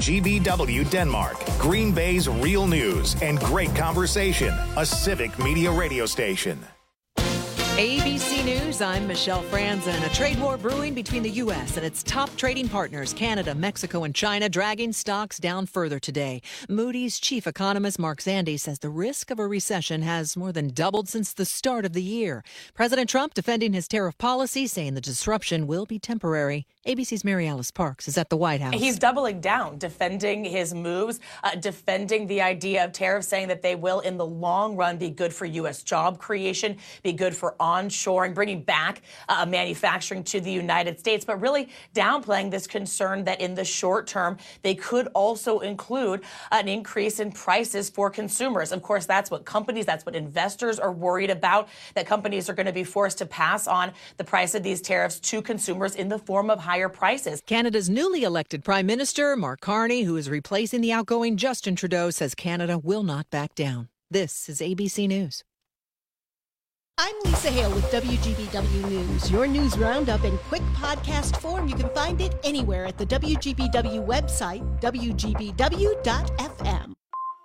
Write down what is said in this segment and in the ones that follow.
WGBW Denmark, Green Bay's real news and great conversation, a civic media radio station. ABC News, I'm Michelle Franzen. A trade war brewing between the U.S. and its top trading partners, Canada, Mexico, and China, dragging stocks down further today. Moody's chief economist Mark Zandi says the risk of a recession has more than doubled since the start of the year. President Trump defending his tariff policy, saying the disruption will be temporary. ABC's Mary Alice Parks is at the White House. He's doubling down, defending his moves, defending the idea of tariffs, saying that they will, in the long run, be good for U.S. job creation, be good for onshoring, bringing back manufacturing to the United States, but really downplaying this concern that in the short term, they could also include an increase in prices for consumers. Of course, that's what companies, that's what investors are worried about, that companies are going to be forced to pass on the price of these tariffs to consumers in the form of higher prices. Canada's newly elected Prime Minister, Mark Carney, who is replacing the outgoing Justin Trudeau, says Canada will not back down. This is ABC News. I'm Lisa Hale with WGBW News, your news roundup in quick podcast form. You can find it anywhere at the WGBW website, WGBW.FM.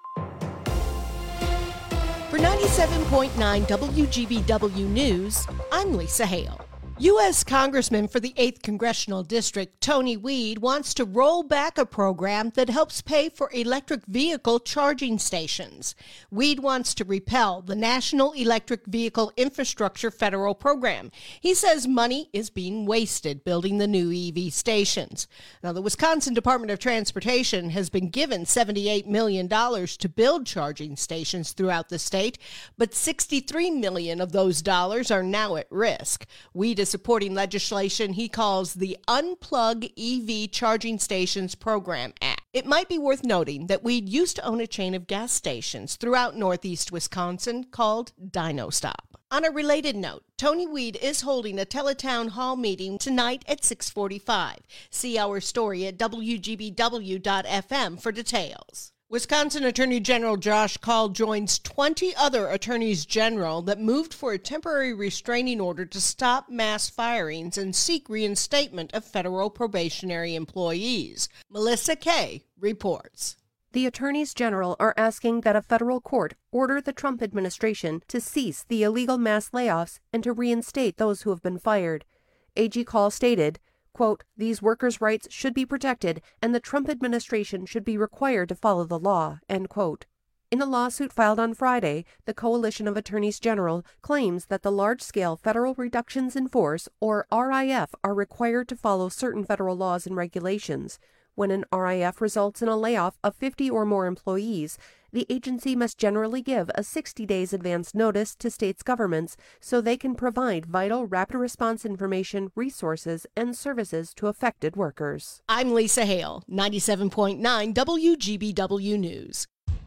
For 97.9 WGBW News, I'm Lisa Hale. U.S. Congressman for the 8th Congressional District, Tony Weed, wants to roll back a program that helps pay for electric vehicle charging stations. Weed wants to repeal the National Electric Vehicle Infrastructure federal program. He says money is being wasted building the new EV stations. Now, the Wisconsin Department of Transportation has been given $78 million to build charging stations throughout the state, but $63 million of those dollars are now at risk. Weed is supporting legislation he calls the Unplug EV Charging Stations Program Act. It might be worth noting that Weed used to own a chain of gas stations throughout northeast Wisconsin called DinoStop. On a related note, Tony Weed is holding a teletown hall meeting tonight at 6:45. See our story at WGBW.FM for details. Wisconsin Attorney General Josh Kaul joins 20 other attorneys general that moved for a temporary restraining order to stop mass firings and seek reinstatement of federal probationary employees. Melissa Kay reports. The attorneys general are asking that a federal court order the Trump administration to cease the illegal mass layoffs and to reinstate those who have been fired. AG Kaul stated, quote, "These workers' rights should be protected and the Trump administration should be required to follow the law," end quote. In a lawsuit filed on Friday, the Coalition of Attorneys General claims that the large-scale federal reductions in force, or RIF, are required to follow certain federal laws and regulations. When an RIF results in a layoff of 50 or more employees, the agency must generally give a 60 days advance notice to states' governments so they can provide vital rapid response information, resources, and services to affected workers. I'm Lisa Hale, 97.9 WGBW News.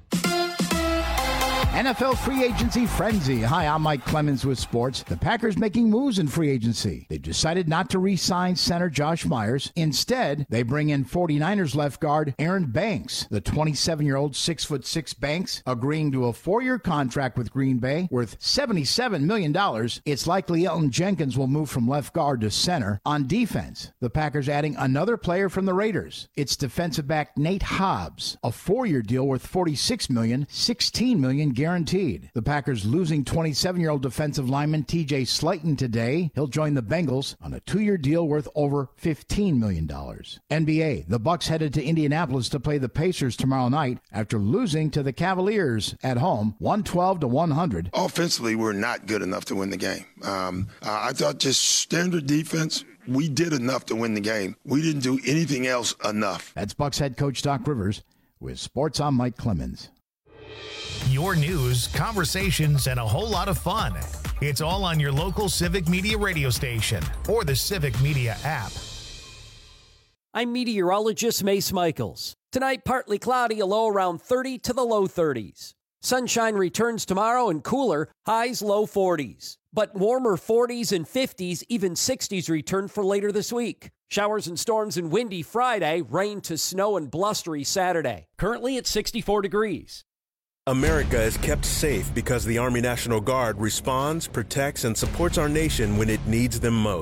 NFL free agency frenzy. Hi, I'm Mike Clemens with sports. The Packers making moves in free agency. They've decided not to re-sign center Josh Myers. Instead, they bring in 49ers left guard Aaron Banks. The 27-year-old 6'6" Banks agreeing to a 4-year contract with Green Bay worth $77 million. It's likely Elton Jenkins will move from left guard to center. On defense, the Packers adding another player from the Raiders. It's defensive back Nate Hobbs, a 4-year deal worth $46 million, $16 million guaranteed. The Packers losing 27-year-old defensive lineman TJ Slayton today. He'll join the Bengals on a 2-year deal worth over $15 million. NBA, the Bucks headed to Indianapolis to play the Pacers tomorrow night after losing to the Cavaliers at home, 112-100. Offensively, we're not good enough to win the game. I thought just standard defense, we did enough to win the game. We didn't do anything else enough. That's Bucks head coach Doc Rivers. With sports, I'm Mike Clemens. Your news, conversations, and a whole lot of fun. It's all on your local Civic Media radio station or the Civic Media app. I'm meteorologist Mace Michaels. Tonight, partly cloudy, a low around 30 to the low 30s. Sunshine returns tomorrow and cooler, highs low 40s. But warmer 40s and 50s, even 60s return for later this week. Showers and storms and windy Friday, rain to snow and blustery Saturday. Currently at 64 degrees. America is kept safe because the Army National Guard responds, protects, and supports our nation when it needs them most.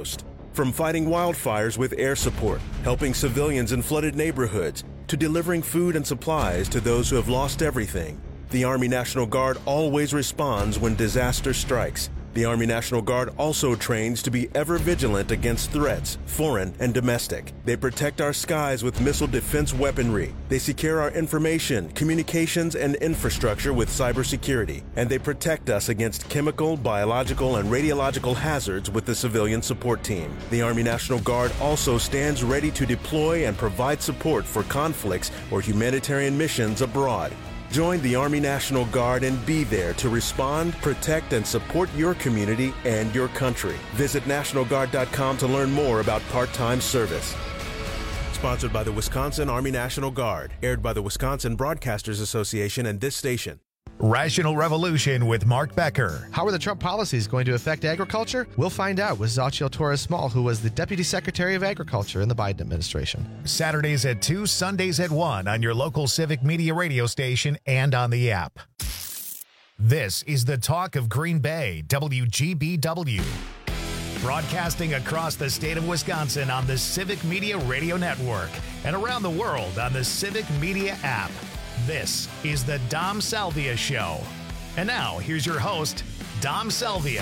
From fighting wildfires with air support, helping civilians in flooded neighborhoods, to delivering food and supplies to those who have lost everything, the Army National Guard always responds when disaster strikes. The Army National Guard also trains to be ever vigilant against threats, foreign and domestic. They protect our skies with missile defense weaponry. They secure our information, communications, and infrastructure with cybersecurity. And they protect us against chemical, biological, and radiological hazards with the civilian support team. The Army National Guard also stands ready to deploy and provide support for conflicts or humanitarian missions abroad. Join the Army National Guard and be there to respond, protect, and support your community and your country. Visit NationalGuard.com to learn more about part-time service. Sponsored by the Wisconsin Army National Guard. Aired by the Wisconsin Broadcasters Association and this station. Rational Revolution with Mark Becker. How are the Trump policies going to affect agriculture? We'll find out with Xochitl Torres-Small, who was the Deputy Secretary of Agriculture in the Biden administration. Saturdays at 2, Sundays at 1 on your local Civic Media radio station and on the app. This is the talk of Green Bay, WGBW. Broadcasting across the state of Wisconsin on the Civic Media Radio Network and around the world on the Civic Media app. This is the Dom Salvia Show. And now, here's your host, Dom Salvia.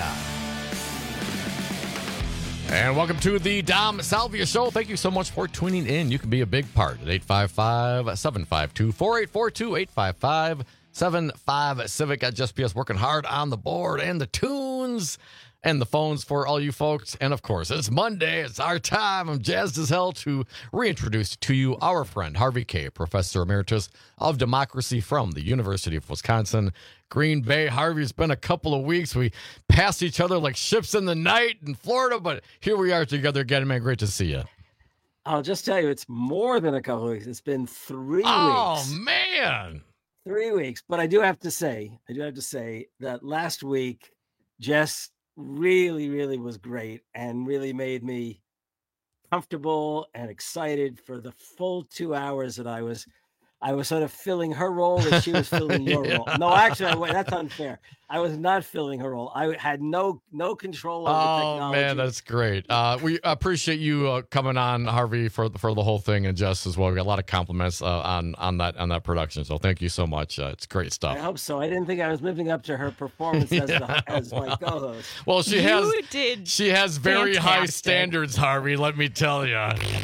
And welcome to the Dom Salvia Show. Thank you so much for tuning in. You can be a big part at 855-752-4842, 855-75-CIVIC at Just PS, working hard on the board and the tunes and the phones for all you folks. And, of course, it's Monday. It's our time. I'm jazzed as hell to reintroduce to you our friend, Harvey Kaye, Professor Emeritus of Democracy from the University of Wisconsin, Green Bay. Harvey, it's been a couple of weeks. We passed each other like ships in the night in Florida, but here we are together again, man. Great to see you. I'll just tell you, it's more than a couple of weeks. It's been 3 weeks. Oh, man. 3 weeks. But I do have to say that last week, Jess really was great and really made me comfortable and excited for the full 2 hours that I was sort of filling her role and she was filling your role. No, actually, that's unfair. I was not filling her role. I had no control over the technology. Oh, man, that's great. We appreciate you coming on, Harvey, for the whole thing, and Jess as well. We got a lot of compliments on that production, so thank you so much. It's great stuff. I hope so. I didn't think I was living up to her performance as my co-host. Well, she has very high standards, Harvey, let me tell you.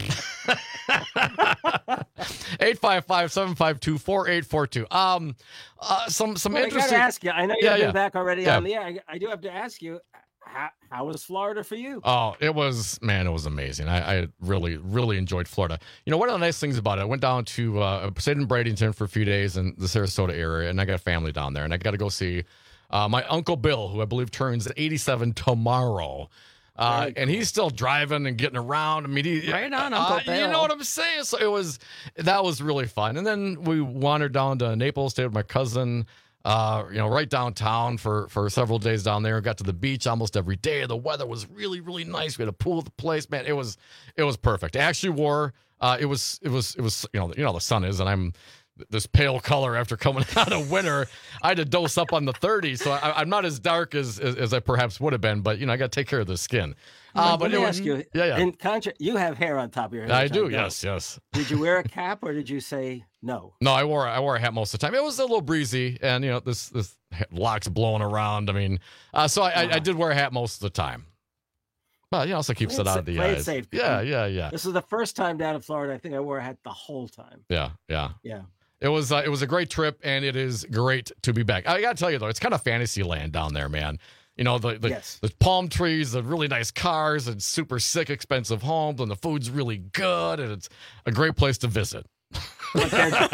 855-752-4842. Some interesting. I gotta ask you. I know you've been back already on the air. I do have to ask you. How was Florida for you? Oh, it was amazing. I really enjoyed Florida. You know, one of the nice things about it, I went down to stayed in Bradenton for a few days in the Sarasota area, and I got a family down there, and I got to go see my Uncle Bill, who I believe turns 87 tomorrow. And he's still driving and getting around. I mean, right on, Uncle Bill. You know what I'm saying? So that was really fun. And then we wandered down to Naples, stayed with my cousin, right downtown for several days down there. Got to the beach almost every day. The weather was really nice. We had a pool at the place, man. It was perfect. I actually wore it was the sun is, and I'm this pale color after coming out of winter. I had to dose up on the 30, so I'm not as dark as I perhaps would have been, but I got to take care of the skin. But let me ask you, yeah. In contrast, you have hair on top of your head. I do, yes. Did you wear a cap or did you say no? No, I wore a hat most of the time. It was a little breezy, and this lock's blowing around. I mean, so I did wear a hat most of the time. But also keeps it out of the eyes. Safe. Yeah. This is the first time down in Florida. I think I wore a hat the whole time. Yeah. It was a great trip, and it is great to be back. I got to tell you, though, it's kind of fantasy land down there, man. The palm trees, the really nice cars, and super sick, expensive homes, and the food's really good, and it's a great place to visit. Wait,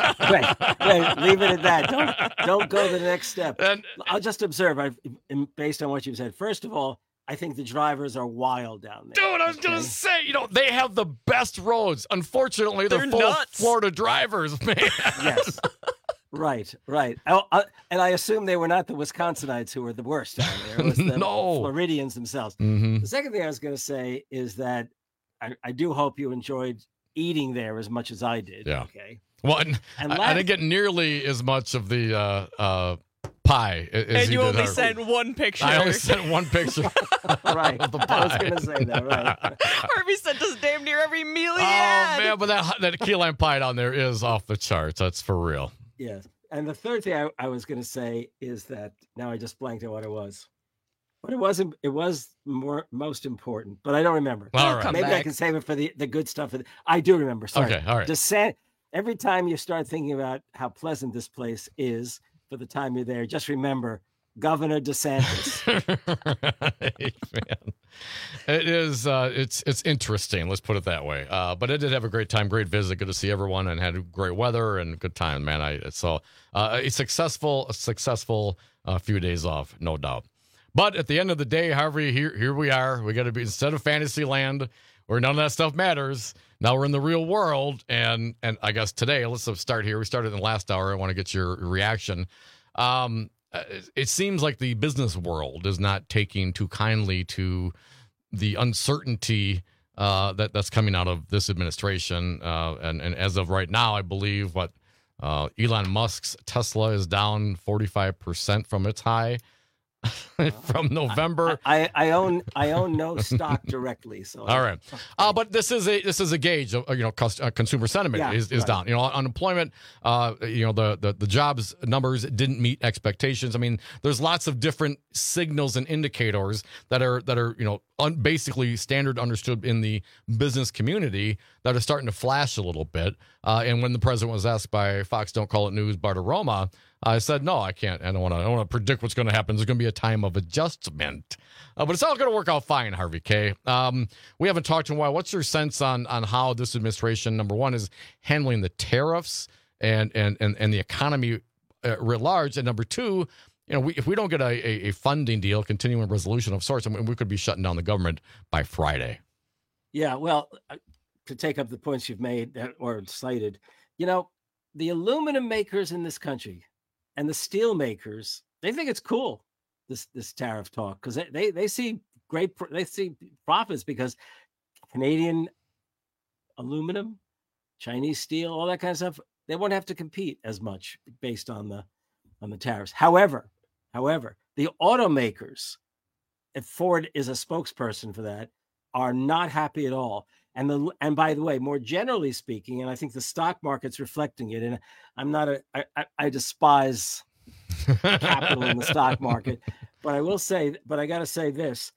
leave it at that. Don't go to the next step. And I'll just observe, based on what you've said. First of all, I think the drivers are wild down there. Dude, I was going to say, they have the best roads. Unfortunately, they're full of Florida drivers, man. Yes. Right. And I assume they were not the Wisconsinites who were the worst down there. It was the Floridians themselves. Mm-hmm. The second thing I was going to say is that I do hope you enjoyed eating there as much as I did. Yeah. Okay. Well, I didn't get nearly as much of the pie. And you only sent one picture. I only sent one picture. Right. Of the pie. I was going to say that, right. Harvey sent us damn near every meal he Oh, had. man, but that key lime pie down there is off the charts. That's for real. Yes. And the third thing I was going to say is that now I just blanked on what it was. But it was most important, but I don't remember. All right. Maybe I can save it for the good stuff. I do remember. Sorry. Okay, all right. Every time you start thinking about how pleasant this place is for the time you're there, just remember Governor DeSantis. Right, man. It is. It's interesting. Let's put it that way. But I did have a great time, great visit. Good to see everyone, and had great weather and good time, man. A successful few days off, no doubt. But at the end of the day, Harvey, here we are. We got to be, instead of fantasy land where none of that stuff matters, now we're in the real world. And I guess today, let's start here. We started in the last hour. I want to get your reaction. It seems like the business world is not taking too kindly to the uncertainty that's coming out of this administration. And as of right now, I believe Elon Musk's Tesla is down 45% from its high. From November. I own no stock directly. So all right, but this is a gauge of consumer sentiment is right. Down. Unemployment. The jobs numbers didn't meet expectations. I mean, there's lots of different signals and indicators that are basically standard understood in the business community that are starting to flash a little bit. And when the president was asked by Fox Don't Call It News, Bartiromo, I said, no, I can't. I don't want to predict what's going to happen. There's going to be a time of adjustment. But it's all going to work out fine, Harvey K. We haven't talked in a while. What's your sense on how this administration, number one, is handling the tariffs and the economy writ large? And number two, if we don't get a funding deal, continuing resolution of sorts, we could be shutting down the government by Friday. Yeah, well, to take up the points you've made or cited, the aluminum makers in this country and the steel makers, they think it's cool, this tariff talk, because they see profits because Canadian aluminum, Chinese steel, all that kind of stuff, they won't have to compete as much based on the tariffs. However, the automakers, if Ford is a spokesperson for that, are not happy at all. And by the way, more generally speaking, and I think the stock market's reflecting it, and I despise capital in the stock market, but I got to say this: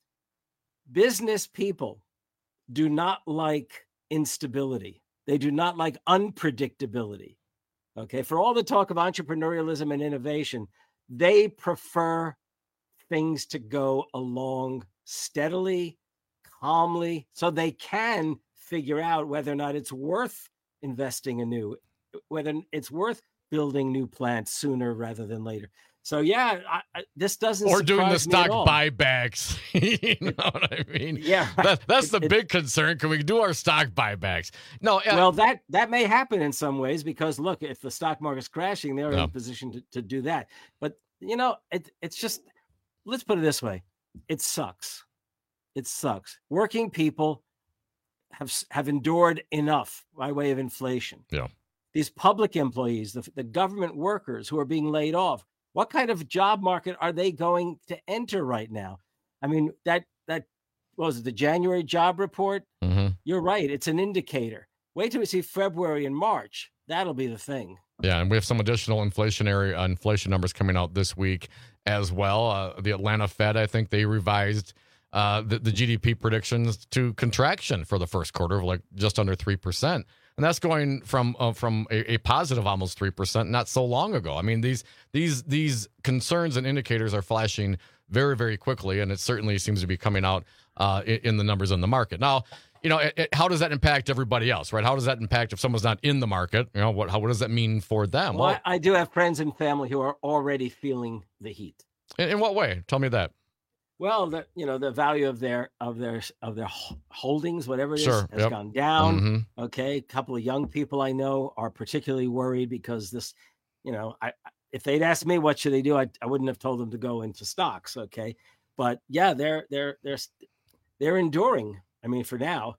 business people do not like instability. They do not like unpredictability. Okay, for all the talk of entrepreneurialism and innovation, they prefer things to go along steadily, calmly, so they can figure out whether or not it's worth investing anew, whether it's worth building new plants sooner rather than later. So this doesn't or doing the stock me at all. Buybacks. You know what I mean? Yeah, that's the big concern. Can we do our stock buybacks? No. Well, that may happen in some ways because look, if the stock market's crashing, they're in a position to do that. But it's just, let's put it this way: it sucks. It sucks. Working people have endured enough by way of inflation. Yeah. These public employees, the government workers who are being laid off, what kind of job market are they going to enter right now? I mean, that what was it, the January job report? Mm-hmm. You're right. It's an indicator. Wait till we see February and March. That'll be the thing. Yeah, and we have some additional inflation numbers coming out this week as well. The Atlanta Fed, I think they revised the GDP predictions to contraction for the first quarter of just under 3%. And that's going from a positive almost 3% not so long ago. I mean, these concerns and indicators are flashing very, very quickly, and it certainly seems to be coming out in the numbers in the market. Now, how does that impact everybody else, right? How does that impact if someone's not in the market? What does that mean for them? Well, I do have friends and family who are already feeling the heat. In what way? Tell me that. Well, the value of their holdings, whatever it is, sure, has gone down. Mm-hmm. Okay, a couple of young people I know are particularly worried because this, if they'd asked me what should they do, I wouldn't have told them to go into stocks. Okay, but yeah, they're enduring. I mean, for now,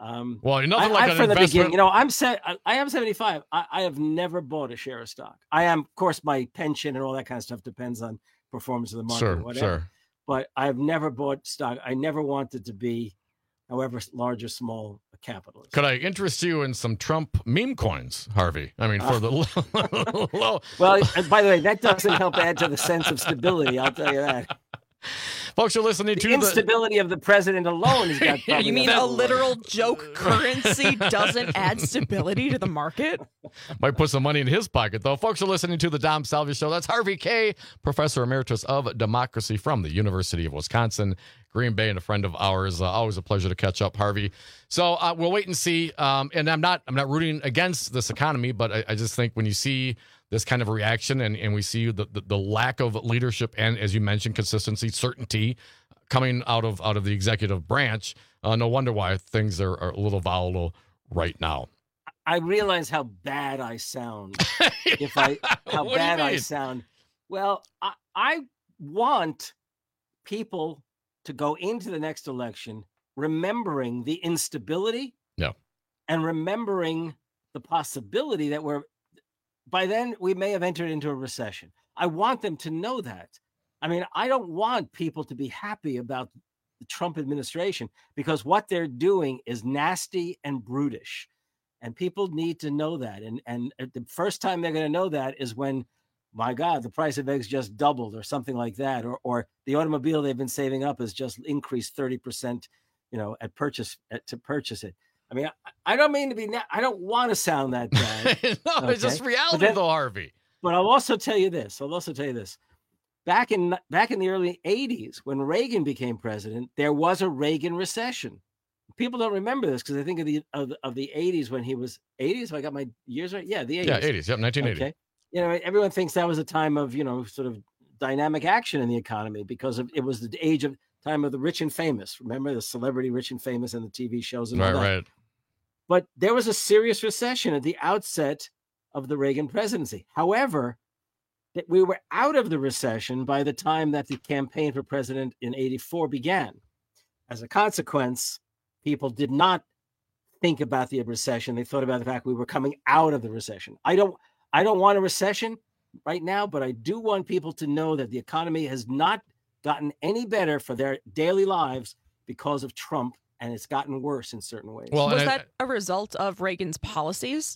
Well, nothing like an from the investment. beginning, I am 75. I have never bought a share of stock. I am, of course, my pension and all that kind of stuff depends on performance of the market, or whatever. Sure. But I've never bought stock. I never wanted to be, however large or small, a capitalist. Could I interest you in some Trump meme coins, Harvey? I mean, for the low. Well, by the way, that doesn't help add to the sense of stability. I'll tell you that. Folks are listening to the instability of the president alone has got. You mean a literal joke currency doesn't add stability to the market? Might put some money in his pocket, though. Folks are listening to the Dom Salvi Show. That's Harvey Kaye, Professor Emeritus of Democracy from the University of Wisconsin, Green Bay, and a friend of ours. Always a pleasure to catch up, Harvey. So we'll wait and see. And I'm not rooting against this economy, but I just think when you see this kind of reaction and we see the lack of leadership and, as you mentioned, consistency, certainty coming out of the executive branch, no wonder why things are a little volatile right now. I realize how bad I sound. How bad I sound. Well, I want people to go into the next election remembering the instability, and remembering the possibility that by then we may have entered into a recession. I want them to know that. I mean, I don't want people to be happy about the Trump administration because what they're doing is nasty and brutish. And people need to know that. And the first time they're going to know that is when, my God, the price of eggs just doubled or something like that. Or the automobile they've been saving up has just increased 30%, to purchase it. I mean, I don't mean to be, I don't want to sound that bad. No, okay? It's just reality though, Harvey. But I'll also tell you this. Back in the early 80s, when Reagan became president, there was a Reagan recession. People don't remember this because they think of the 80s when he was 80s. If I got my years right? Yeah, the 80s. Yeah, 80s. Yep, 1980. Okay. Everyone thinks that was a time of, sort of dynamic action in the economy because it was the time of the rich and famous. Remember the celebrity rich and famous and the TV shows and all that. Right. But there was a serious recession at the outset of the Reagan presidency. However, that we were out of the recession by the time that the campaign for president in 84 began. As a consequence, people did not think about the recession. They thought about the fact we were coming out of the recession. I don't want a recession right now, but I do want people to know that the economy has not gotten any better for their daily lives because of Trump, and it's gotten worse in certain ways. Well, was that a result of Reagan's policies?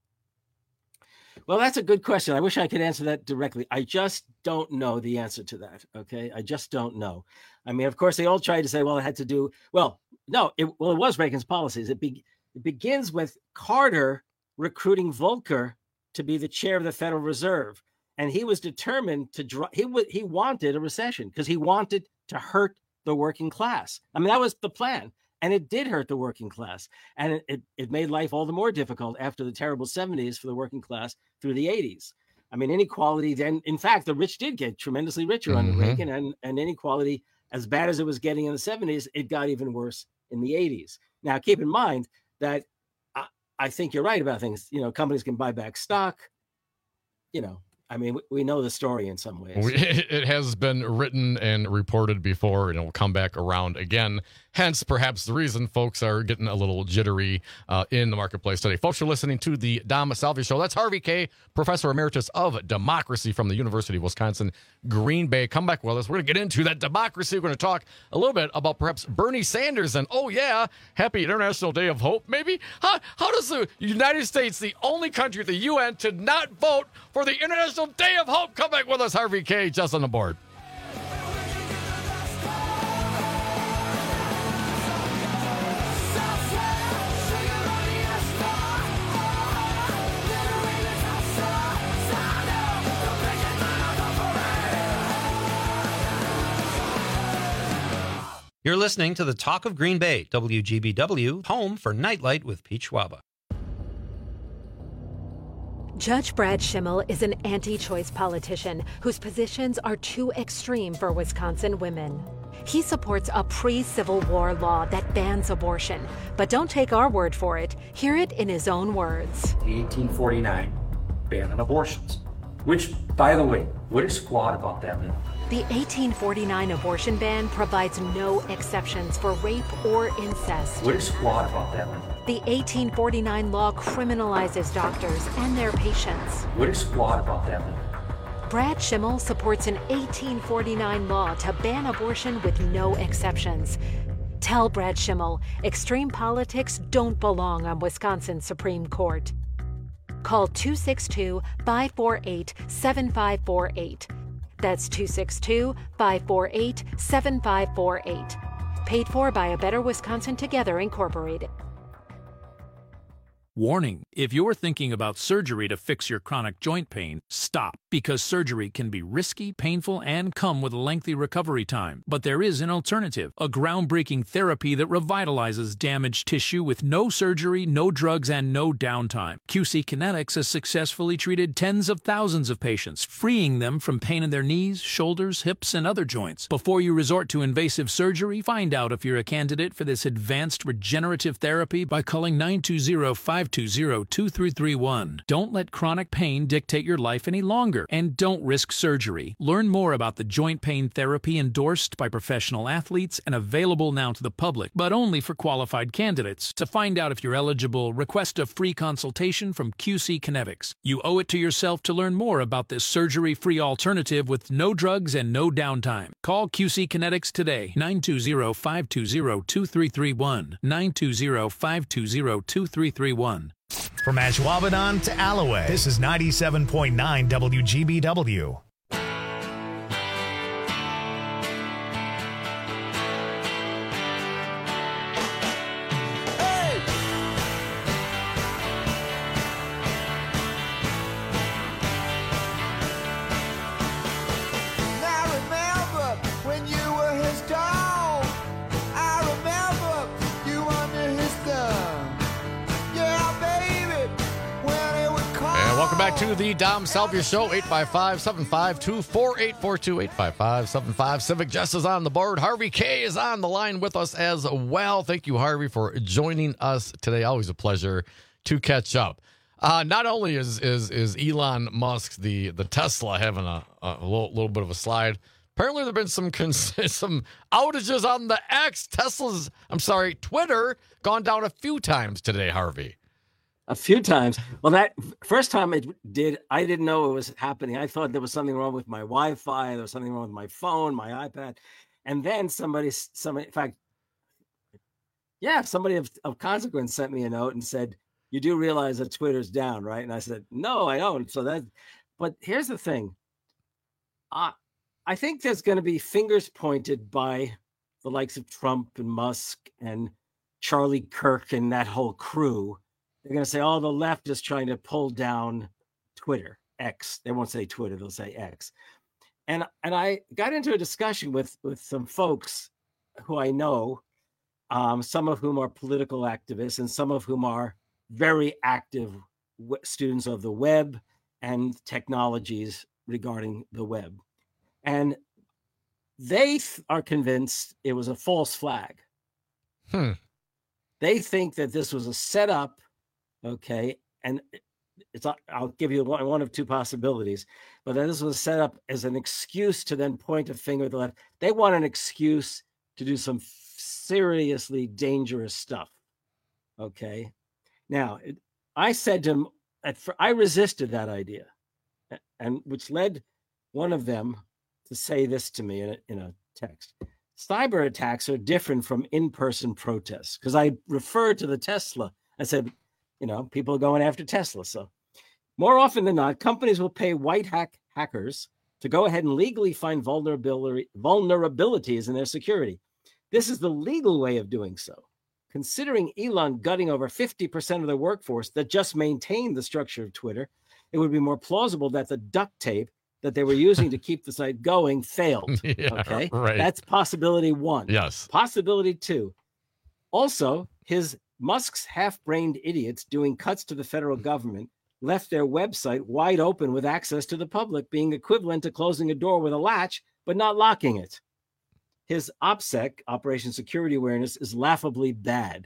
Well, that's a good question. I wish I could answer that directly. I just don't know the answer to that. Okay. I just don't know. I mean, of course, they all tried to say, well, it had to do, it was Reagan's policies. It begins with Carter recruiting Volcker to be the chair of the Federal Reserve. And he was determined to he wanted a recession because he wanted to hurt the working class. I mean, that was the plan. And it did hurt the working class. And it made life all the more difficult after the terrible 70s for the working class through the 80s. I mean, inequality then, in fact, the rich did get tremendously richer under Reagan, and inequality, as bad as it was getting in the 70s, it got even worse in the 80s. Now, keep in mind that I think you're right about things. Companies can buy back stock. I mean, we know the story in some ways. It has been written and reported before, and it will come back around again. Hence, perhaps the reason folks are getting a little jittery in the marketplace today. Folks are listening to the Dom Salvi Show. That's Harvey Kaye, Professor Emeritus of Democracy from the University of Wisconsin, Green Bay. Come back with us. We're going to get into that democracy. We're going to talk a little bit about perhaps Bernie Sanders and, happy International Day of Hope, maybe. How does the United States, the only country at the UN, to not vote for the International Day of Hope? Come back with us, Harvey Kaye, just on the board. You're listening to the Talk of Green Bay, WGBW, home for Nightlight with Pete Schwaba. Judge Brad Schimmel is an anti-choice politician whose positions are too extreme for Wisconsin women. He supports a pre-Civil War law that bans abortion. But don't take our word for it. Hear it in his own words. The 1849 ban on abortions, which, by the way, what is flawed about that? The 1849 abortion ban provides no exceptions for rape or incest. What is flawed about that one? The 1849 law criminalizes doctors and their patients. What is flawed about that one? Brad Schimmel supports an 1849 law to ban abortion with no exceptions. Tell Brad Schimmel extreme politics don't belong on Wisconsin's Supreme Court. Call 262-548-7548. That's 262-548-7548. Paid for by A Better Wisconsin Together, Incorporated. Warning, if you're thinking about surgery to fix your chronic joint pain, stop, because surgery can be risky, painful, and come with a lengthy recovery time. But there is an alternative, a groundbreaking therapy that revitalizes damaged tissue with no surgery, no drugs, and no downtime. QC Kinetics has successfully treated tens of thousands of patients, freeing them from pain in their knees, shoulders, hips, and other joints. Before you resort to invasive surgery, find out if you're a candidate for this advanced regenerative therapy by calling 920-520-2331. Don't let chronic pain dictate your life any longer, and don't risk surgery. Learn more about the joint pain therapy endorsed by professional athletes and available now to the public, but only for qualified candidates. To find out if you're eligible, request a free consultation from QC Kinetics. You owe it to yourself to learn more about this surgery-free alternative with no drugs and no downtime. Call QC Kinetics today, 920-520-2331, 920-520-2331. From Ashwaubenon to Alloway, this is 97.9 WGBW. Back to the Dom Salvia Show, 855-752-4842, 855-75 Civic. Jess is on the board. Harvey K is on the line with us as well. Thank you, Harvey, for joining us today. Always a pleasure to catch up. Not only is Elon Musk, the Tesla, having a little bit of a slide, apparently there have been some outages on the Twitter gone down a few times today, Harvey. A few times. Well, that first time I didn't know it was happening. I thought there was something wrong with my Wi-Fi. There was something wrong with my phone, my iPad. And then somebody, in fact, somebody of consequence sent me a note and said, "You do realize that Twitter's down, right?" And I said, "No, I don't." But here's the thing. I think there's going to be fingers pointed by the likes of Trump and Musk and Charlie Kirk and that whole crew. They're going to say, "Oh, the left is trying to pull down Twitter, X." They won't say Twitter; they'll say X. And I got into a discussion with some folks who I know, some of whom are political activists, and some of whom are very active students of the web and technologies regarding the web, and they are convinced it was a false flag. They think that this was a setup. Okay, and I'll give you one of two possibilities, but this was set up as an excuse to then point a finger at the left. They want an excuse to do some seriously dangerous stuff. Okay, now I said to him, I resisted that idea, and which led one of them to say this to me in a text. Cyber attacks are different from in-person protests, because I referred to the Tesla. I said, people are going after Tesla. So more often than not, companies will pay white hackers to go ahead and legally find vulnerabilities in their security. This is the legal way of doing so. Considering Elon gutting over 50% of their workforce that just maintained the structure of Twitter, it would be more plausible that the duct tape that they were using to keep the site going failed. Okay, right. That's possibility one. Yes. Possibility two. Also, Musk's half-brained idiots doing cuts to the federal government left their website wide open with access to the public, being equivalent to closing a door with a latch, but not locking it. His OPSEC, Operation Security Awareness, is laughably bad.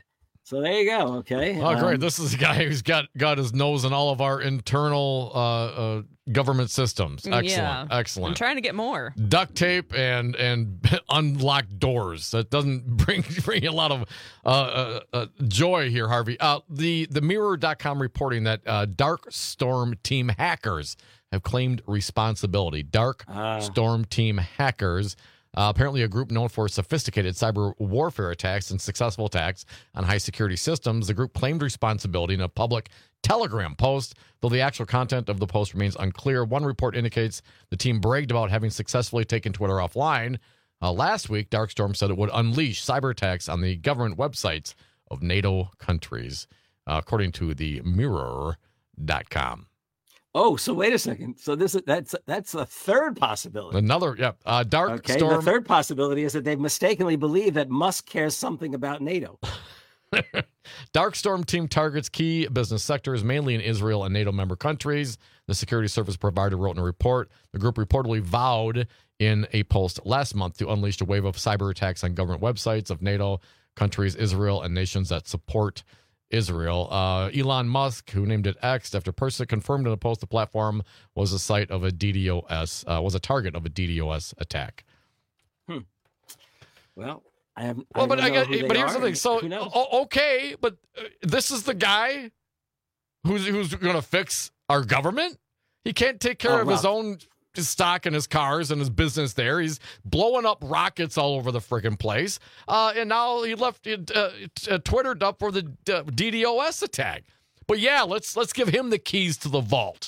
So there you go. Okay. Oh, great. This is a guy who's got his nose in all of our internal government systems. Excellent. Yeah. Excellent. I'm trying to get more. Duct tape and unlocked doors. That doesn't bring you a lot of joy here, Harvey. The Mirror.com reporting that Dark Storm Team hackers have claimed responsibility. Dark Storm Team hackers. Apparently a group known for sophisticated cyber warfare attacks and successful attacks on high-security systems. The group claimed responsibility in a public Telegram post, though the actual content of the post remains unclear. One report indicates the team bragged about having successfully taken Twitter offline. Last week, Darkstorm said it would unleash cyber attacks on the government websites of NATO countries, according to the Mirror.com. Oh, so wait a second. So that's a third possibility. Another, Dark Storm. The third possibility is that they mistakenly believe that Musk cares something about NATO. Darkstorm team targets key business sectors, mainly in Israel and NATO member countries. The security service provider wrote in a report. The group reportedly vowed in a post last month to unleash a wave of cyber attacks on government websites of NATO countries, Israel, and nations that support Israel. Elon Musk, who named it X after personally confirmed in a post the platform was a site of a DDoS, was a target of a DDoS attack. Well, but here's the thing. So, okay, but this is the guy who's going to fix our government. He can't take care of his own stock in his cars and his business there. He's blowing up rockets all over the friggin' place. And now he left Twittered up for the DDoS attack. But yeah, let's give him the keys to the vault.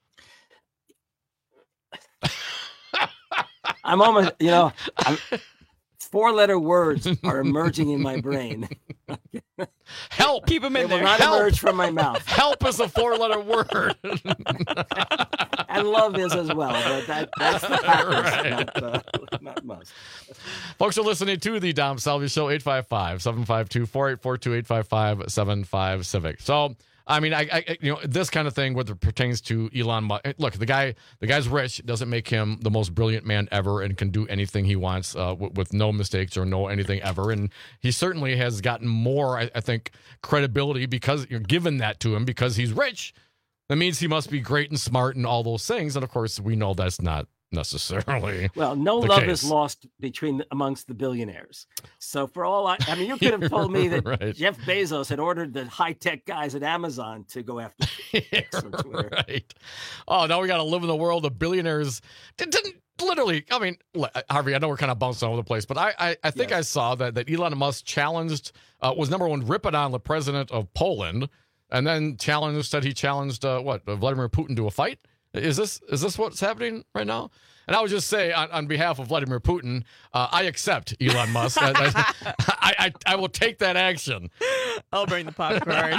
I'm almost, four-letter words are emerging in my brain. Help. Keep them in there. there. Will not emerge from my mouth. Help is a four-letter word. And love is as well. But that's the Packers, not Musk. Folks are listening to the Dom Salvi Show, 855-752-4842, 845-755-CIVIC. So, I mean, I this kind of thing, whether it pertains to Elon Musk. Look, the guy's rich. Doesn't make him the most brilliant man ever, and can do anything he wants with no mistakes or no anything ever. And he certainly has gotten more, I think, credibility because you're given that to him because he's rich. That means he must be great and smart and all those things. And of course, we know that's not necessarily. Well, no love is lost amongst the billionaires. So for all I mean, you could have told me that right. Jeff Bezos had ordered the high-tech guys at Amazon to go after Twitter. Right. Oh, now we got to live in the world of billionaires. Didn't literally. I mean, Harvey, I know we're kind of bouncing all over the place, but I think I saw that Elon Musk challenged was number one ripping on the president of Poland, and then said he challenged Vladimir Putin to a fight. Is this what's happening right now? And I would just say, on behalf of Vladimir Putin, I accept Elon Musk. I will take that action. I'll bring the popcorn.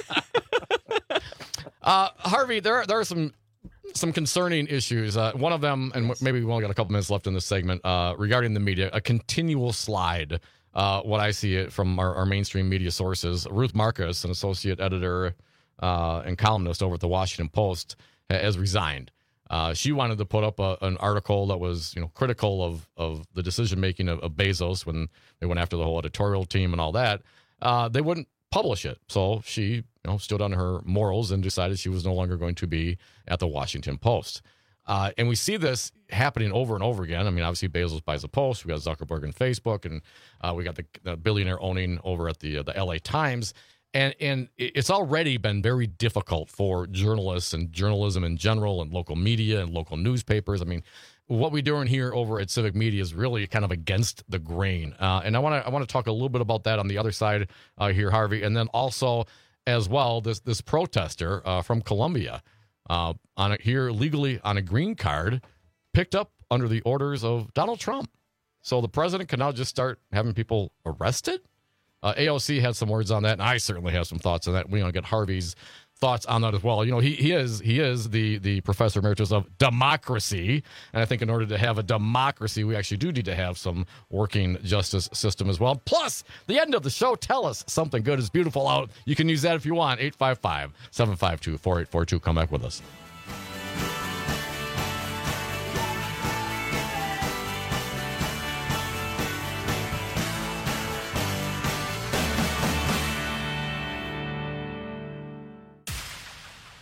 Harvey, there are some concerning issues. One of them, and maybe we only got a couple minutes left in this segment, regarding the media, a continual slide. What I see it from our mainstream media sources. Ruth Marcus, an associate editor and columnist over at the Washington Post, has resigned. She wanted to put up an article that was, critical of the decision making of Bezos when they went after the whole editorial team and all that. They wouldn't publish it, so she, stood on her morals and decided she was no longer going to be at the Washington Post. And we see this happening over and over again. I mean, obviously Bezos buys the Post. We got Zuckerberg and Facebook, and we got the billionaire owning over at the LA Times. And it's already been very difficult for journalists and journalism in general and local media and local newspapers. I mean, what we're doing here over at Civic Media is really kind of against the grain. And I want to talk a little bit about that on the other side here, Harvey. And then also as well, this protester from Colombia here legally on a green card picked up under the orders of Donald Trump. So the president can now just start having people arrested. AOC had some words on that, and I certainly have some thoughts on that. We want to get Harvey's thoughts on that as well. He is the professor emeritus of democracy, and I think in order to have a democracy, we actually do need to have some working justice system as well. Plus, the end of the show, tell us something good is beautiful out. You can use that if you want. 855-752-4842. Come back with us.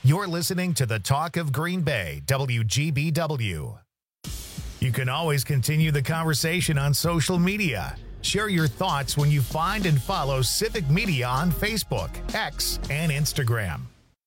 You're listening to the Talk of Green Bay, WGBW. You can always continue the conversation on social media. Share your thoughts when you find and follow Civic Media on Facebook, X, and Instagram.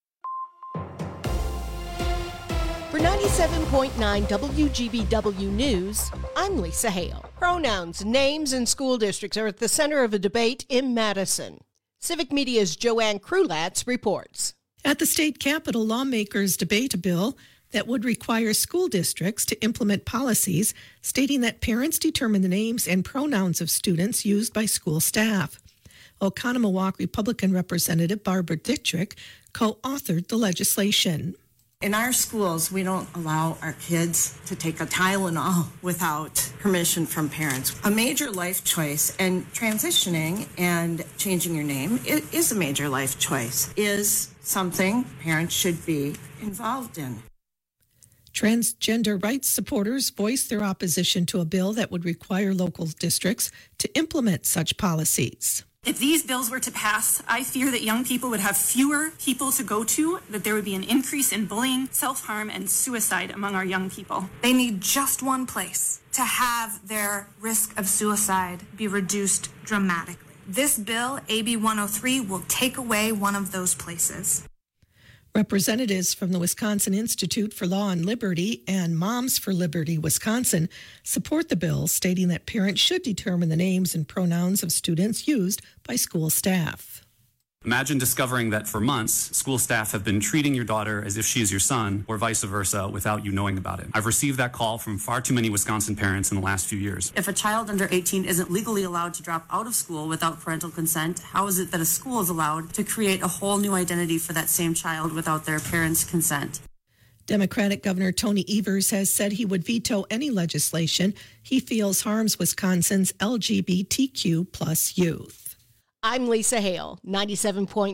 For 97.9 WGBW News, I'm Lisa Hale. Pronouns, names, and school districts are at the center of a debate in Madison. Civic Media's Joanne Krulatz reports. At the state capitol, lawmakers debate a bill that would require school districts to implement policies stating that parents determine the names and pronouns of students used by school staff. Oconomowoc Republican Representative Barbara Dittrich co-authored the legislation. In our schools, we don't allow our kids to take a Tylenol without permission from parents. A major life choice, and transitioning and changing your name is a major life choice, is something parents should be involved in. Transgender rights supporters voiced their opposition to a bill that would require local districts to implement such policies. If these bills were to pass, I fear that young people would have fewer people to go to, that there would be an increase in bullying, self-harm, and suicide among our young people. They need just one place to have their risk of suicide be reduced dramatically. This bill, AB 103, will take away one of those places. Representatives from the Wisconsin Institute for Law and Liberty and Moms for Liberty Wisconsin support the bill, stating that parents should determine the names and pronouns of students used by school staff. Imagine discovering that for months, school staff have been treating your daughter as if she is your son, or vice versa, without you knowing about it. I've received that call from far too many Wisconsin parents in the last few years. If a child under 18 isn't legally allowed to drop out of school without parental consent, how is it that a school is allowed to create a whole new identity for that same child without their parents' consent? Democratic Governor Tony Evers has said he would veto any legislation he feels harms Wisconsin's LGBTQ plus youth. I'm Lisa Hale, 97.9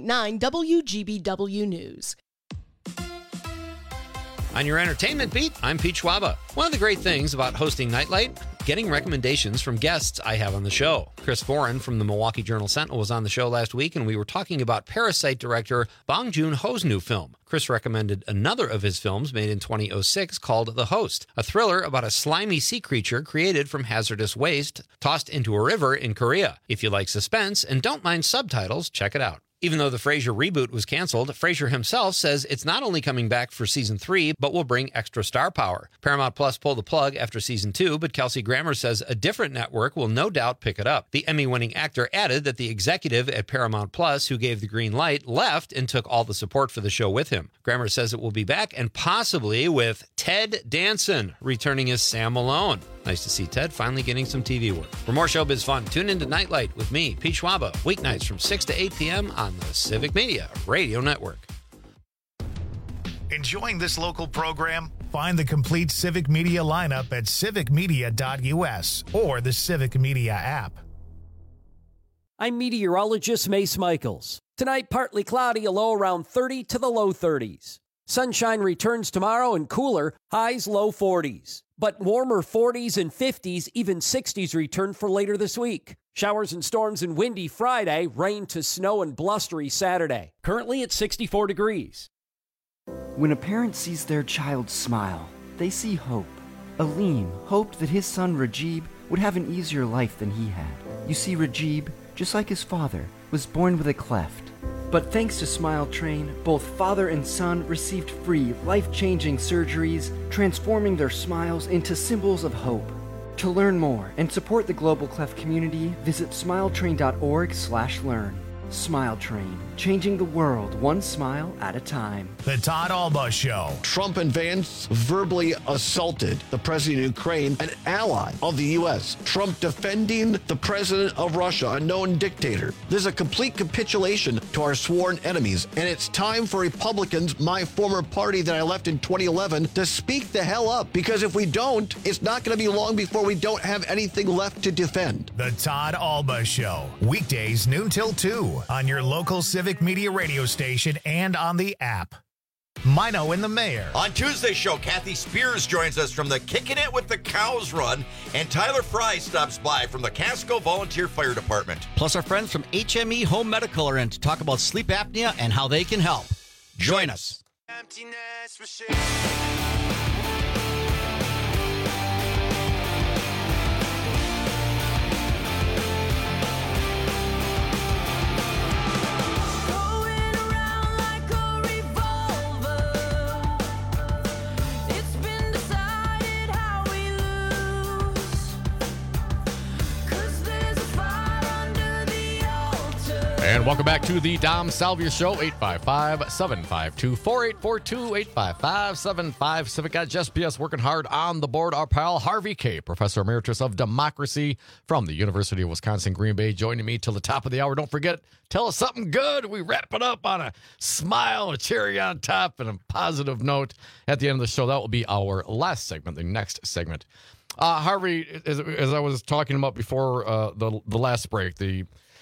WGBW News. On your entertainment beat, I'm Pete Schwaba. One of the great things about hosting Nightlight, getting recommendations from guests I have on the show. Chris Foran from the Milwaukee Journal-Sentinel was on the show last week, and we were talking about Parasite director Bong Joon-ho's new film. Chris recommended another of his films made in 2006 called The Host, a thriller about a slimy sea creature created from hazardous waste tossed into a river in Korea. If you like suspense and don't mind subtitles, check it out. Even though the Frasier reboot was canceled, Frasier himself says it's not only coming back for season 3, but will bring extra star power. Paramount Plus pulled the plug after season 2, but Kelsey Grammer says a different network will no doubt pick it up. The Emmy-winning actor added that the executive at Paramount Plus who gave the green light left and took all the support for the show with him. Grammer says it will be back, and possibly with Ted Danson returning as Sam Malone. Nice to see Ted finally getting some TV work. For more showbiz fun, tune into Nightlight with me, Pete Schwaba, weeknights from 6 to 8 p.m. on the Civic Media Radio Network. Enjoying this local program? Find the complete Civic Media lineup at civicmedia.us or the Civic Media app. I'm meteorologist Mace Michaels. Tonight, partly cloudy, a low around 30 to the low 30s. Sunshine returns tomorrow and cooler, highs low 40s. But warmer 40s and 50s, even 60s return for later this week. Showers and storms and windy Friday, rain to snow and blustery Saturday. Currently at 64 degrees. When a parent sees their child smile, they see hope. Aleem hoped that his son Rajib would have an easier life than he had. You see, Rajib, just like his father, was born with a cleft. But thanks to Smile Train, both father and son received free, life-changing surgeries, transforming their smiles into symbols of hope. To learn more and support the Global Cleft community, visit smiletrain.org/learn. Smile Train, changing the world one smile at a time. The Todd Alba Show. Trump and Vance verbally assaulted the president of Ukraine, an ally of the U.S. Trump defending the president of Russia, a known dictator. This is a complete capitulation to our sworn enemies, and it's time for Republicans, my former party that I left in 2011, to speak the hell up, because if we don't, it's not going to be long before we don't have anything left to defend. The Todd Alba Show. Weekdays noon till 2 on your local Civic Media radio station and on the app. Mino and the Mayor. On Tuesday's show, Kathy Spears joins us from the Kicking It with the Cows run, and Tyler Fry stops by from the Casco Volunteer Fire Department. Plus, our friends from HME Home Medical are in to talk about sleep apnea and how they can help. Join us. Emptiness machine. And welcome back to the Dom Salvia Show, 855-752-4842, 855-75 Civic. Got Jess PS working hard on the board. Our pal Harvey K, Professor Emeritus of Democracy from the University of Wisconsin, Green Bay, joining me till the top of the hour. Don't forget, tell us something good. We wrap it up on a smile, a cherry on top, and a positive note at the end of the show. That will be our last segment, the next segment. Harvey, as I was talking about before the last break, the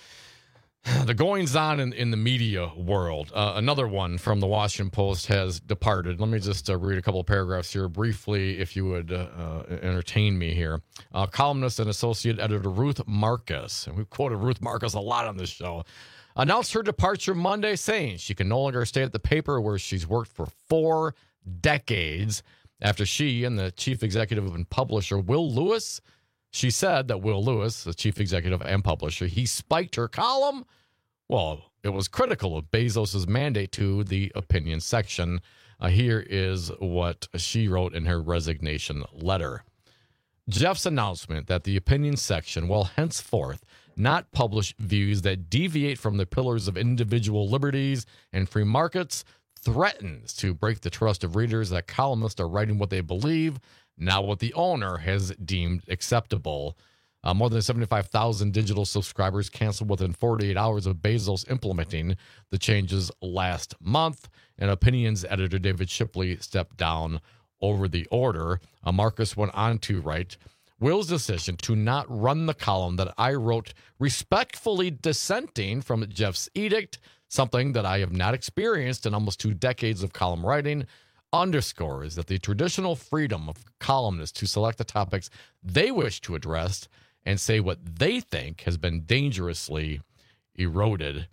goings on in the media world. Another one from the Washington Post has departed. Let me just read a couple of paragraphs here briefly, if you would entertain me here. Columnist and associate editor Ruth Marcus, and we've quoted Ruth Marcus a lot on this show, announced her departure Monday, saying she can no longer stay at the paper where she's worked for 4 decades after she and the chief executive and publisher, Will Lewis, she said that Will Lewis, the chief executive and publisher, he spiked her column. Well, it was critical of Bezos' mandate to the opinion section. Here is what she wrote in her resignation letter. Jeff's announcement that the opinion section will henceforth not publish views that deviate from the pillars of individual liberties and free markets threatens to break the trust of readers that columnists are writing what they believe, not what the owner has deemed acceptable. More than 75,000 digital subscribers canceled within 48 hours of Bezos implementing the changes last month. And Opinions editor David Shipley stepped down over the order. Marcus went on to write, Will's decision to not run the column that I wrote respectfully dissenting from Jeff's edict, something that I have not experienced in almost 2 decades of column writing, underscores that the traditional freedom of columnists to select the topics they wish to address and say what they think has been dangerously eroded.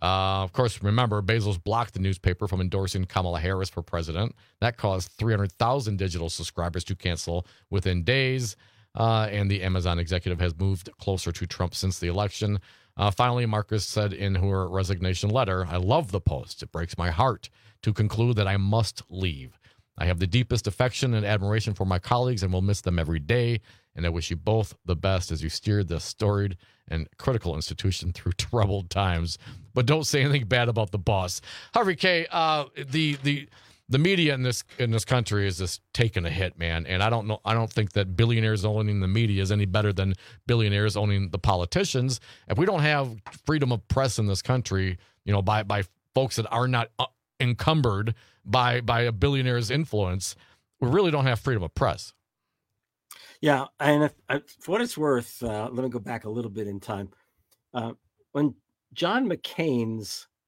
Of course, remember, Bezos blocked the newspaper from endorsing Kamala Harris for president. That caused 300,000 digital subscribers to cancel within days, and the Amazon executive has moved closer to Trump since the election. Finally, Marcus said in her resignation letter, I love the Post. It breaks my heart to conclude that I must leave. I have the deepest affection and admiration for my colleagues and will miss them every day. And I wish you both the best as you steered this storied and critical institution through troubled times. But don't say anything bad about the boss. Harvey K, the media in this country is just taking a hit, man. And I don't think that billionaires owning the media is any better than billionaires owning the politicians. If we don't have freedom of press in this country, by folks that are not encumbered by a billionaire's influence, we really don't have freedom of press. Yeah, and for what it's worth, let me go back a little bit in time. When John McCain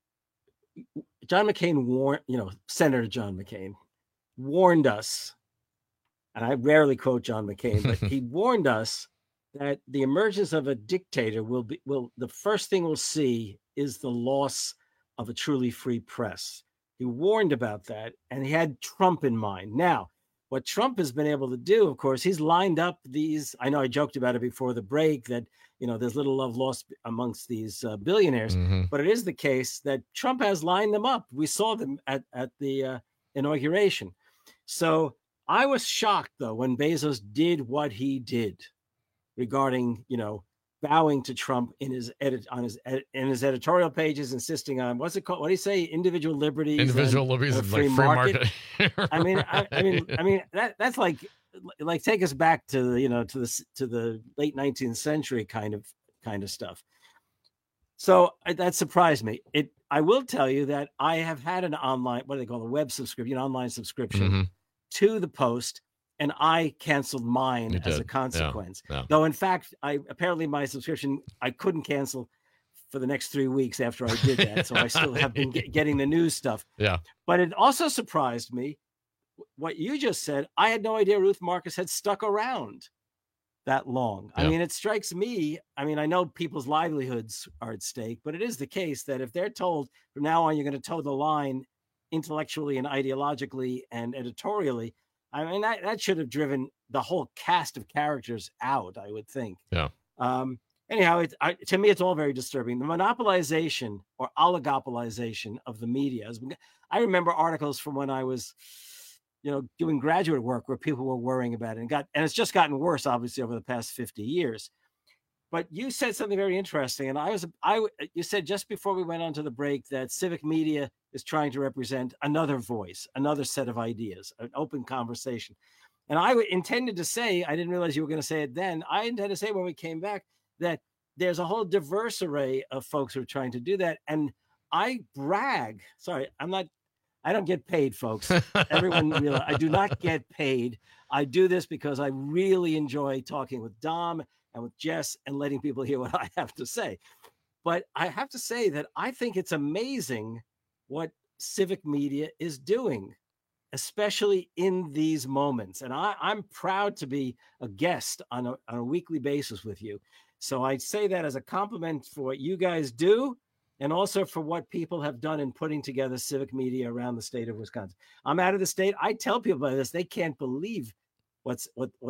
warned, Senator John McCain warned us, and I rarely quote John McCain, but he warned us that the emergence of a dictator the first thing we'll see is the loss of a truly free press. He warned about that, and he had Trump in mind. Now, what Trump has been able to do, of course, he's lined up these. I know I joked about it before the break that, there's little love lost amongst these billionaires, but it is the case that Trump has lined them up. We saw them at the inauguration. So I was shocked, though, when Bezos did what he did regarding, bowing to Trump in his editorial pages, insisting on what's it called? What do you say? Individual liberties, and free market. I mean that's like take us back to the late 19th century kind of stuff. So that surprised me. I will tell you that I have had an online, what do they call a web subscription, online subscription to the Post. And I canceled mine as a consequence. Yeah. Though, in fact, apparently my subscription, I couldn't cancel for the next 3 weeks after I did that. So I still have been getting the news stuff. Yeah. But it also surprised me what you just said. I had no idea Ruth Marcus had stuck around that long. Yeah. I mean, it strikes me. I mean, I know people's livelihoods are at stake, but it is the case that if they're told from now on, you're going to toe the line intellectually and ideologically and editorially. I mean, that should have driven the whole cast of characters out, I would think. Yeah. Anyhow, to me, it's all very disturbing. The monopolization or oligopolization of the media. I remember articles from when I was, doing graduate work where people were worrying about it, and it's just gotten worse, obviously, over the past 50 years. But you said something very interesting, and you said just before we went on to the break that civic media is trying to represent another voice, another set of ideas, an open conversation. And I intended to say, I didn't realize you were going to say it then. I intended to say when we came back that there's a whole diverse array of folks who are trying to do that. And I brag. Sorry, I don't get paid, folks. Everyone realize I do not get paid. I do this because I really enjoy talking with Dom and with Jess and letting people hear what I have to say. But I have to say that I think it's amazing what civic media is doing, especially in these moments. And I'm proud to be a guest on a weekly basis with you. So I say that as a compliment for what you guys do and also for what people have done in putting together civic media around the state of Wisconsin. I'm out of the state. I tell people about this. They can't believe what's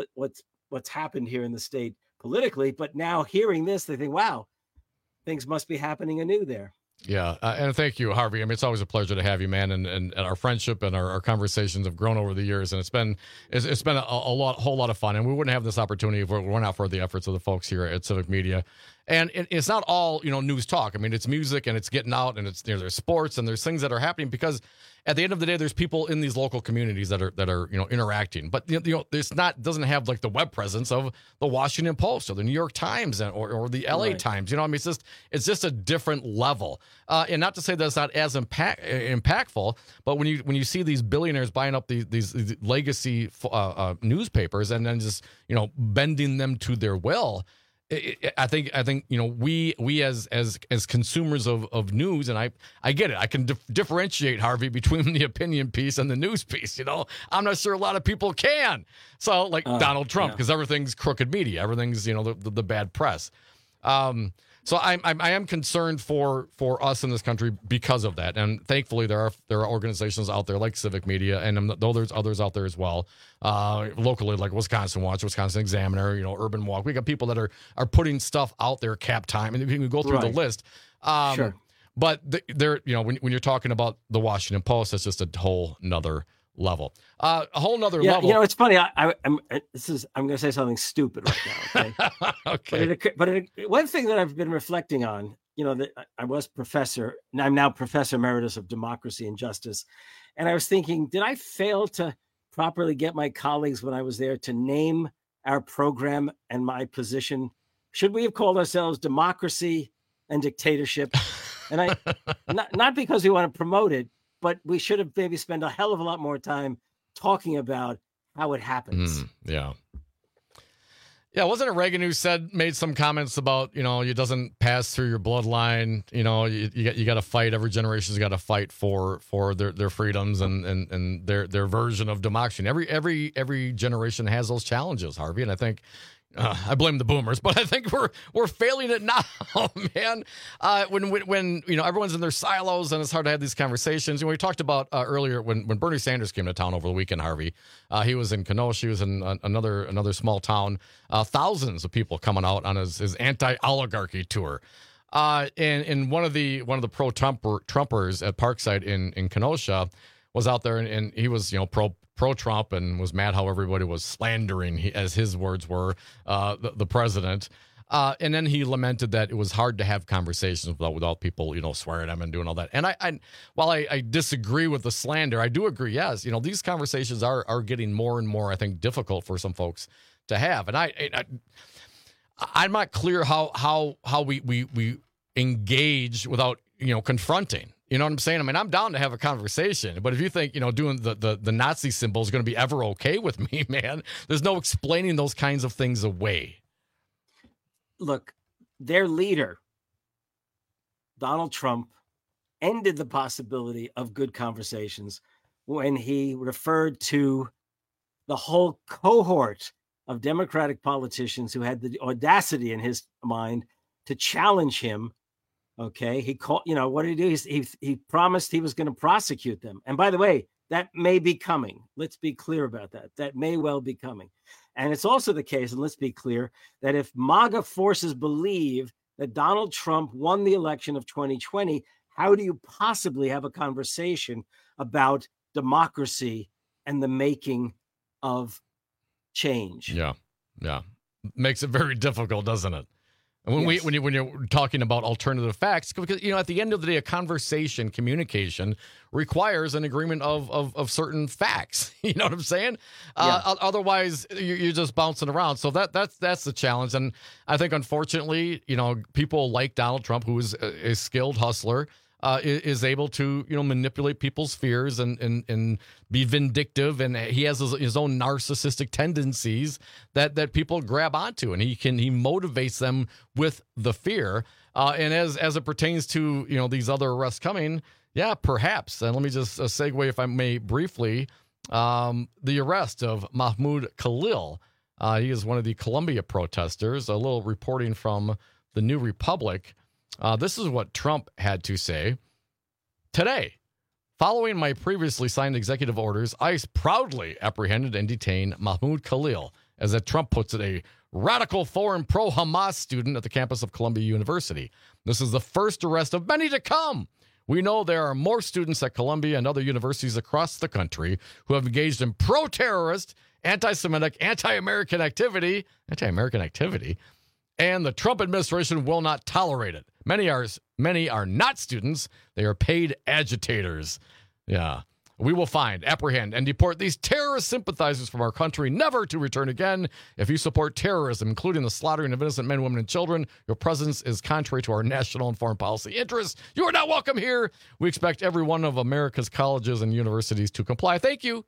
happened here in the state politically, but now hearing this, they think, wow, things must be happening anew there. Yeah, and thank you, Harvey. I mean, it's always a pleasure to have you, man. And our friendship and our conversations have grown over the years, and it's been a whole lot of fun. And we wouldn't have this opportunity if it weren't out for the efforts of the folks here at Civic Media. And it's not all news talk. I mean, it's music and it's getting out, and it's there's sports and there's things that are happening because at the end of the day, there's people in these local communities that are interacting. But doesn't have like the web presence of the Washington Post or the New York Times or the LA Right. Times. It's just a different level. And not to say that it's not as impactful, but when you see these billionaires buying up these legacy newspapers and then just bending them to their will. I think we as consumers of news, and I get it. I can differentiate, Harvey, between the opinion piece and the news piece. I'm not sure a lot of people can. So like Donald Trump, because everything's crooked media, everything's the bad press. So I am concerned for us in this country because of that, and thankfully there are organizations out there like Civic Media, and though there's others out there as well, locally like Wisconsin Watch, Wisconsin Examiner, Urban Walk. We got people that are putting stuff out there, Cap Time, and you can go through the list. Sure. But when you're talking about the Washington Post, it's just a whole nother level. A whole nother level. It's funny. I'm going to say something stupid right now. Okay. Okay. One thing that I've been reflecting on, that I was professor, and I'm now Professor Emeritus of Democracy and Justice. And I was thinking, did I fail to properly get my colleagues when I was there to name our program and my position? Should we have called ourselves Democracy and Dictatorship? And not because we want to promote it, but we should have maybe spent a hell of a lot more time talking about how it happens. Yeah. Wasn't it Reagan who made some comments about, it doesn't pass through your bloodline. You got to fight. Every generation's got to fight for their freedoms and their version of democracy. And every generation has those challenges, Harvey. And I think I blame the boomers, but I think we're failing it now, man. When everyone's in their silos and it's hard to have these conversations. We talked about earlier when Bernie Sanders came to town over the weekend, Harvey. He was in Kenosha. He was in another small town. Thousands of people coming out on his anti-oligarchy tour. And one of the pro-Trumpers at Parkside in Kenosha was out there, and he was pro-Trump and was mad how everybody was slandering, as his words were, the president. And then he lamented that it was hard to have conversations without people, swearing at him and doing all that. And while I disagree with the slander, I do agree, yes, these conversations are getting more and more, I think, difficult for some folks to have. And I'm not clear how we engage without, confronting. You know what I'm saying? I mean, I'm down to have a conversation, but if you think, doing the Nazi symbol is going to be ever okay with me, man, there's no explaining those kinds of things away. Look, their leader, Donald Trump, ended the possibility of good conversations when he referred to the whole cohort of Democratic politicians who had the audacity in his mind to challenge him Okay, he called. What did he do? He promised he was going to prosecute them. And by the way, that may be coming. Let's be clear about that. That may well be coming. And it's also the case, and let's be clear, that if MAGA forces believe that Donald Trump won the election of 2020, how do you possibly have a conversation about democracy and the making of change? Yeah. Makes it very difficult, doesn't it? And when you're talking about alternative facts, because at the end of the day, a conversation, communication requires an agreement of certain facts. You know what I'm saying? Otherwise, you're just bouncing around. So that's the challenge. And I think, unfortunately, people like Donald Trump, who is a skilled hustler, is able to manipulate people's fears and be vindictive, and he has his own narcissistic tendencies that people grab onto, and he motivates them with the fear. And as it pertains to these other arrests coming, perhaps. And let me just segue, if I may, briefly, the arrest of Mahmoud Khalil. He is one of the Colombia protesters. A little reporting from the New Republic. This is what Trump had to say. Today, following my previously signed executive orders, ICE proudly apprehended and detained Mahmoud Khalil, as Trump puts it, a radical foreign pro-Hamas student at the campus of Columbia University. This is the first arrest of many to come. We know there are more students at Columbia and other universities across the country who have engaged in pro-terrorist, anti-Semitic, anti-American activity, and the Trump administration will not tolerate it. Many are not students. They are paid agitators. Yeah. We will find, apprehend, and deport these terrorist sympathizers from our country, never to return again. If you support terrorism, including the slaughtering of innocent men, women, and children, your presence is contrary to our national and foreign policy interests. You are not welcome here. We expect every one of America's colleges and universities to comply. Thank you.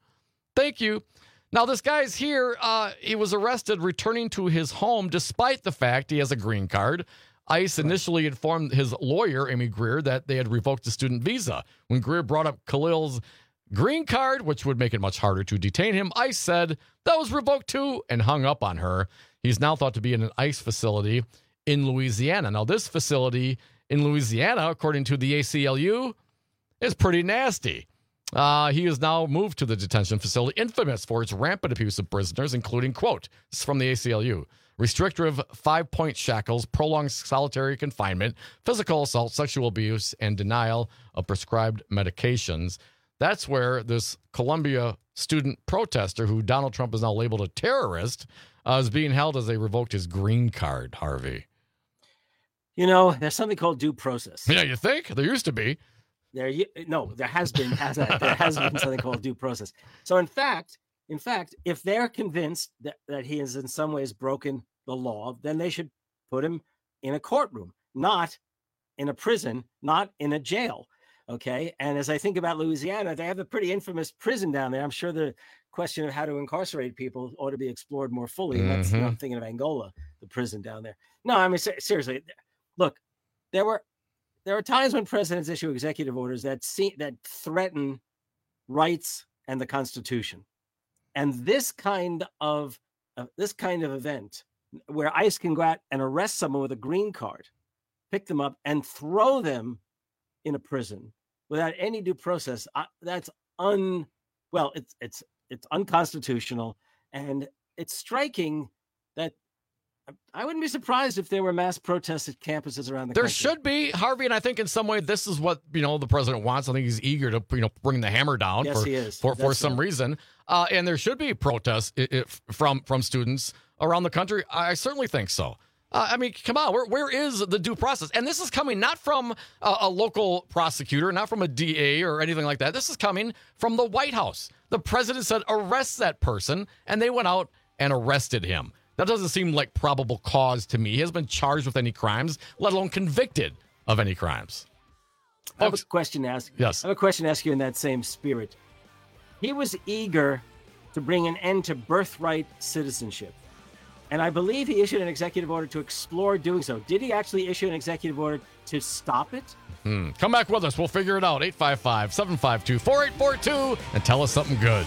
Now, this guy's here. He was arrested returning to his home despite the fact he has a green card. ICE initially informed his lawyer, Amy Greer, that they had revoked the student visa. When Greer brought up Khalil's green card, which would make it much harder to detain him, ICE said that was revoked too and hung up on her. He's now thought to be in an ICE facility in Louisiana. Now, this facility in Louisiana, according to the ACLU, is pretty nasty. He is now moved to the detention facility, infamous for its rampant abuse of prisoners, including, quote, this is from the ACLU, restrictive 5-point shackles, prolonged solitary confinement, physical assault, sexual abuse, and denial of prescribed medications. That's where this Columbia student protester, who Donald Trump is now labeled a terrorist, is being held as they revoked his green card, Harvey. There's something called due process. Yeah, you think? There used to be. There has been something called due process. So in fact, if they're convinced that he has in some ways broken the law, then they should put him in a courtroom, not in a prison, not in a jail. Okay. And as I think about Louisiana, they have a pretty infamous prison down there. I'm sure the question of how to incarcerate people ought to be explored more fully. And that's, I'm thinking of Angola, the prison down there. No, I mean, seriously, look, there are times when presidents issue executive orders that threaten rights and the Constitution. And this kind of event where ICE can go out and arrest someone with a green card, pick them up and throw them in a prison without any due process, it's unconstitutional. And it's striking that I wouldn't be surprised if there were mass protests at campuses around the country. There should be, Harvey, and I think in some way this is what the president wants. I think he's eager to bring the hammer down. Yes, he is. For some reason, and there should be protests from students around the country. I certainly think so. I mean, come on, where is the due process? And this is coming not from a local prosecutor, not from a DA or anything like that. This is coming from the White House. The president said arrest that person, and they went out and arrested him. That doesn't seem like probable cause to me. He hasn't been charged with any crimes, let alone convicted of any crimes. I have a question to ask. Yes. I have a question to ask you in that same spirit. He was eager to bring an end to birthright citizenship. And I believe he issued an executive order to explore doing so. Did he actually issue an executive order to stop it? Come back with us. We'll figure it out. 855-752-4842 and tell us something good.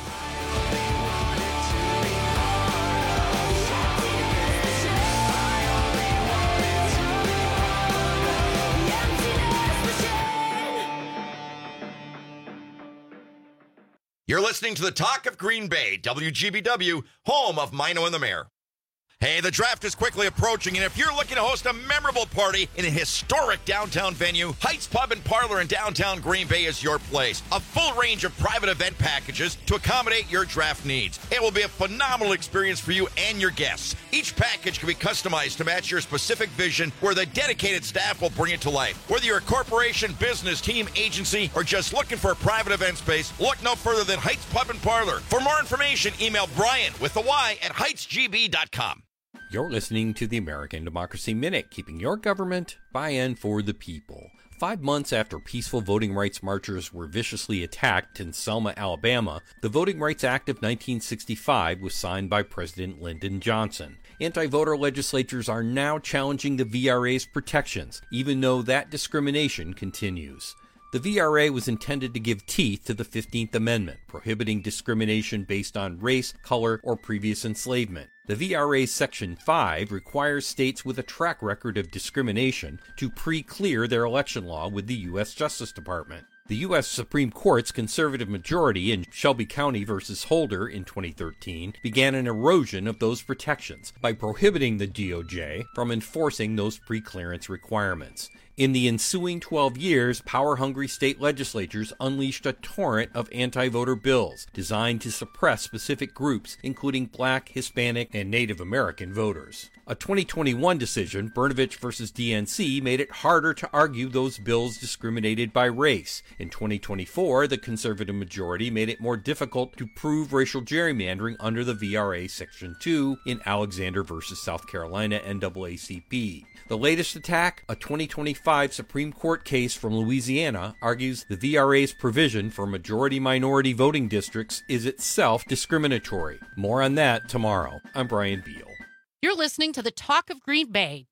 You're listening to the Talk of Green Bay, WGBW, home of Mino and the Mayor. Hey, the draft is quickly approaching, and if you're looking to host a memorable party in a historic downtown venue, Heights Pub and Parlor in downtown Green Bay is your place. A full range of private event packages to accommodate your draft needs. It will be a phenomenal experience for you and your guests. Each package can be customized to match your specific vision, where the dedicated staff will bring it to life. Whether you're a corporation, business, team, agency, or just looking for a private event space, look no further than Heights Pub and Parlor. For more information, email Brian with the Y at heightsgb.com. You're listening to the American Democracy Minute, keeping your government by and for the people. 5 months after peaceful voting rights marchers were viciously attacked in Selma, Alabama, the Voting Rights Act of 1965 was signed by President Lyndon Johnson. Anti-voter legislatures are now challenging the VRA's protections, even though that discrimination continues. The VRA was intended to give teeth to the 15th Amendment, prohibiting discrimination based on race, color, or previous enslavement. The VRA's Section 5 requires states with a track record of discrimination to pre-clear their election law with the U.S. Justice Department. The U.S. Supreme Court's conservative majority in Shelby County versus Holder in 2013 began an erosion of those protections by prohibiting the DOJ from enforcing those pre-clearance requirements. In the ensuing 12 years, power-hungry state legislatures unleashed a torrent of anti-voter bills designed to suppress specific groups, including Black, Hispanic, and Native American voters. A 2021 decision, Brnovich versus DNC, made it harder to argue those bills discriminated by race. In 2024, the conservative majority made it more difficult to prove racial gerrymandering under the VRA Section 2 in Alexander versus South Carolina NAACP. The latest attack, a 2025 Supreme Court case from Louisiana, argues the VRA's provision for majority-minority voting districts is itself discriminatory. More on that tomorrow. I'm Brian Beal. You're listening to the Talk of Green Bay,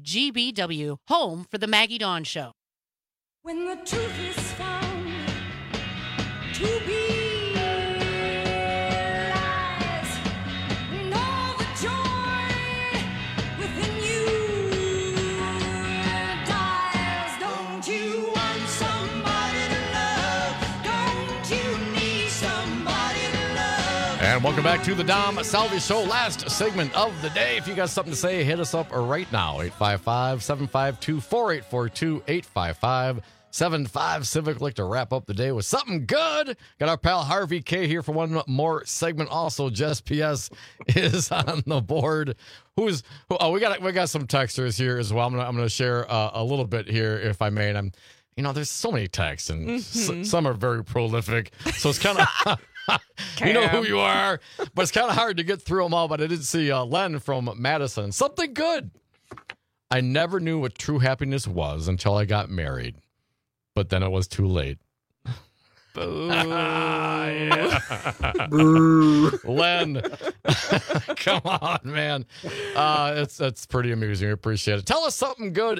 WGBW, home for the Maggie Dawn Show. When the truth is found to be lies, and all the joy within you dies. Don't you want somebody to love? Don't you need somebody to love? And welcome back to the Dom Salvi Show, last segment of the day. If you got something to say, hit us up right now, 855-752-4842, 855-75 Civic. To wrap up the day with something good. Got our pal Harvey K here for one more segment. Also, Jess PS is on the board. We got some texters here as well. I'm gonna share a little bit here, if I may. And there's so many texts, and some are very prolific, so it's kind of. You know who you are, but it's kind of hard to get through them all. But I did see Len from Madison. Something good. I never knew what true happiness was until I got married, but then it was too late. Boo. Boo. Len, come on, man. It's pretty amusing. We appreciate it. Tell us something good.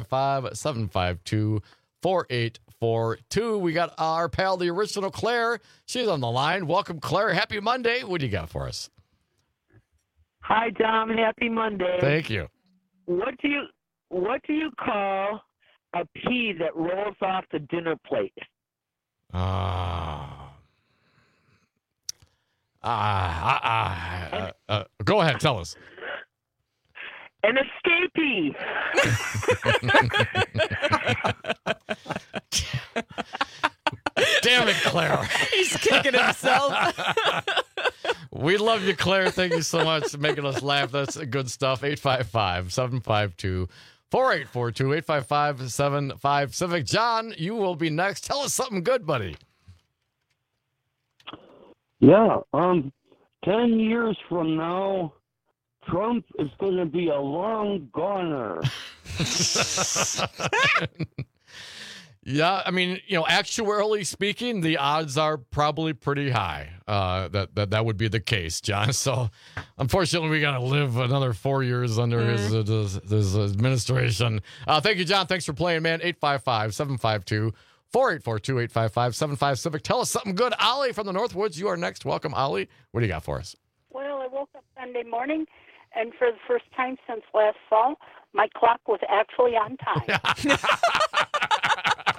855-752-4842. We got our pal, the original Claire. She's on the line. Welcome, Claire. Happy Monday. What do you got for us? Hi, Dom. Happy Monday. Thank you. What do you call a pea that rolls off the dinner plate? Go ahead. Tell us. An escapee. Damn it, Claire. He's kicking himself. We love you, Claire. Thank you so much for making us laugh. That's good stuff. 855-752-4842, 855-75 Civic. John, you will be next. Tell us something good, buddy. Yeah, 10 years from now, Trump is going to be a long goner. Yeah, I mean, actuarially speaking, the odds are probably pretty high that would be the case, John. So, unfortunately, we got to live another 4 years under his administration. Thank you, John. Thanks for playing, man. 855-752-4842, 855-75 Civic. Tell us something good. Ollie from the Northwoods, you are next. Welcome, Ollie. What do you got for us? Well, I woke up Sunday morning, and for the first time since last fall, my clock was actually on time.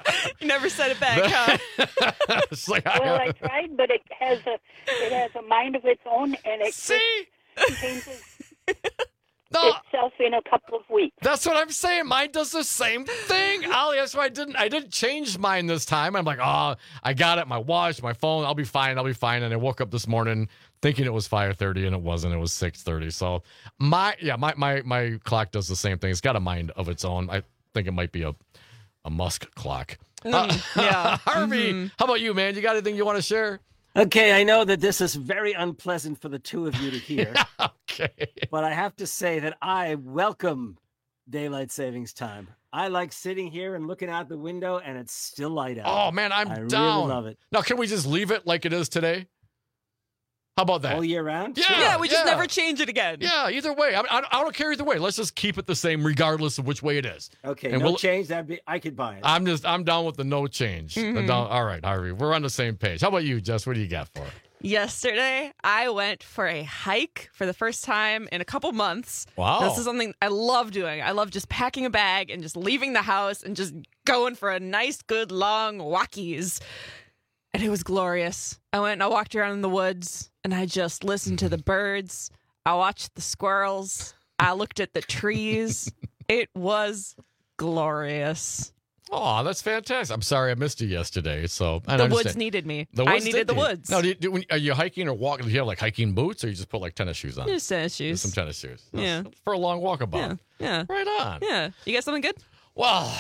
Never said it back, huh? It's like, Well, I tried, but it has a mind of its own, and it changes itself in a couple of weeks. That's what I'm saying. Mine does the same thing, Ollie. That's why I didn't change mine this time. I'm like, oh, I got it. My watch, my phone. I'll be fine. And I woke up this morning thinking it was 5:30, and it wasn't. It was 6:30. So my clock does the same thing. It's got a mind of its own. I think it might be a Musk clock. Yeah. Harvey, how about you, man? You got anything you want to share? Okay, I know that this is very unpleasant for the two of you to hear. Okay. But I have to say that I welcome daylight savings time. I like sitting here and looking out the window, and it's still light out. Oh, man, I'm I down. really love it. Now, can we just leave it like it is today? How about that? All year round? Yeah, we just never change it again. Yeah, either way. I don't care either way. Let's just keep it the same regardless of which way it is. Okay, And no we'll- change. I could buy it. I'm down with the no change. Mhm. All right, Harvey. We're on the same page. How about you, Jess? What do you got for it? Yesterday, I went for a hike for the first time in a couple months. Wow. This is something I love doing. I love just packing a bag and just leaving the house and just going for a nice, good, long walkies. And it was glorious. I went and I walked around in the woods and I just listened to the birds. I watched the squirrels. I looked at the trees. It was glorious. Oh, that's fantastic. I'm sorry I missed you yesterday. So I The understand. woods needed me. The I woods needed did the need- woods. Now, are you hiking or walking? Do you have like hiking boots, or you just put like tennis shoes on? Just tennis shoes. Just some tennis shoes. Yeah. For a long walkabout. Yeah. Right on. Yeah. You got something good? Well,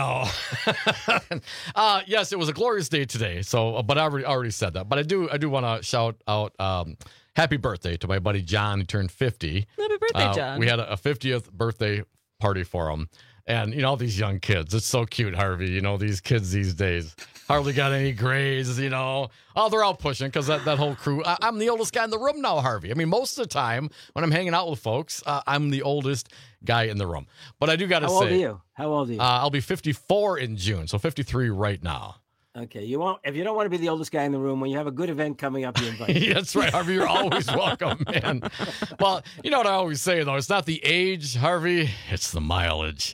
yes, it was a glorious day today. So, but I already said that. But I do want to shout out happy birthday to my buddy John, who turned 50. Happy birthday, John. We had a 50th birthday party for him. And, all these young kids, it's so cute, Harvey. These kids these days hardly got any grades, Oh, they're out pushing because that whole crew. I'm the oldest guy in the room now, Harvey. I mean, most of the time when I'm hanging out with folks, I'm the oldest guy in the room. But I do got to say. How old are you? How old are you? I'll be 54 in June, so 53 right now. Okay, if you don't want to be the oldest guy in the room, when you have a good event coming up, you invite me. That's right, Harvey. You're always welcome, man. Well, you know what I always say, though? It's not the age, Harvey. It's the mileage.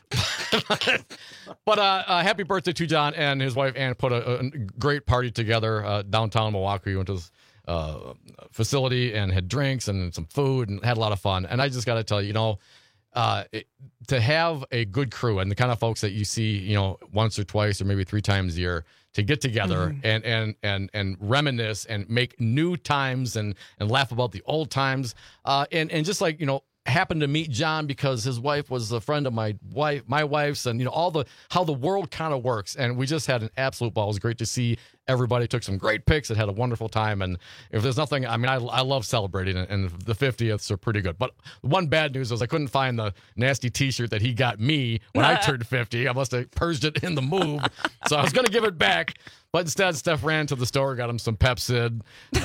But happy birthday to John and his wife Ann. Put a great party together downtown Milwaukee. We went to this facility and had drinks and some food and had a lot of fun. And I just got to tell you, to have a good crew and the kind of folks that you see, once or twice or maybe 3 times a year to get together and reminisce and make new times and laugh about the old times. And just like, happened to meet John because his wife was a friend of my wife's, and how the world kind of works. And we just had an absolute ball. It was great to see everybody. Took some great pics and had a wonderful time. And if there's nothing, I love celebrating, and the 50ths are pretty good. But one bad news was I couldn't find the nasty T-shirt that he got me when I turned 50. I must have purged it in the move, so I was going to give it back. But instead, Steph ran to the store, got him some Pepsid,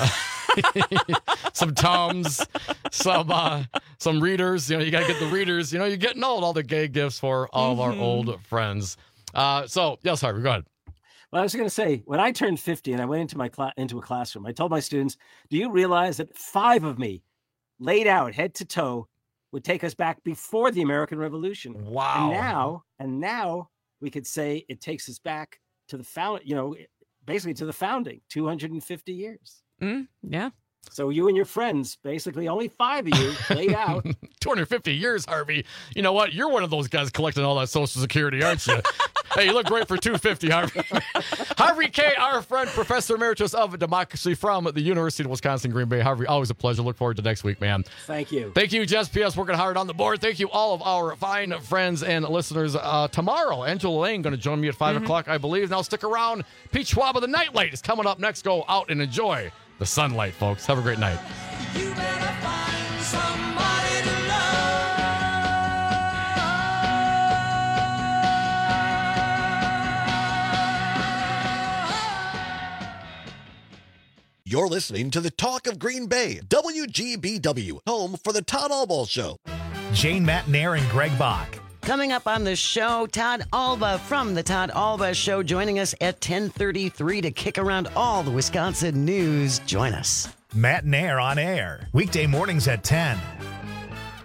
some Tums, some readers. You got to get the readers. You're getting all the gay gifts for all of our old friends. So, yes, Harvey, go ahead. Well, I was going to say, when I turned 50 and I went into a classroom, I told my students, do you realize that 5 of me laid out head to toe would take us back before the American Revolution? Wow. And now we could say it takes us back to the basically to the founding, 250 years. Yeah. So you and your friends, basically only 5 of you laid out. 250 years, Harvey. You know what? You're one of those guys collecting all that Social Security, aren't you? Hey, you look great for 250, Harvey. Harvey K., our friend, Professor Emeritus of Democracy from the University of Wisconsin, Green Bay. Harvey, always a pleasure. Look forward to next week, man. Thank you. Thank you, Jess P.S., working hard on the board. Thank you, all of our fine friends and listeners. Tomorrow, Angela Lane going to join me at 5 o'clock, I believe. Now stick around. Pete Schwab of the Nightlight is coming up next. Go out and enjoy the sunlight, folks. Have a great night. You better find somebody to You're listening to the Talk of Green Bay, WGBW, home for the Todd Albaugh Show. Jane Matnair and Greg Bach. Coming up on the show, Todd Alba from the Todd Alba Show joining us at 10:33 to kick around all the Wisconsin news. Join us. Matt Nair on air. Weekday mornings at 10.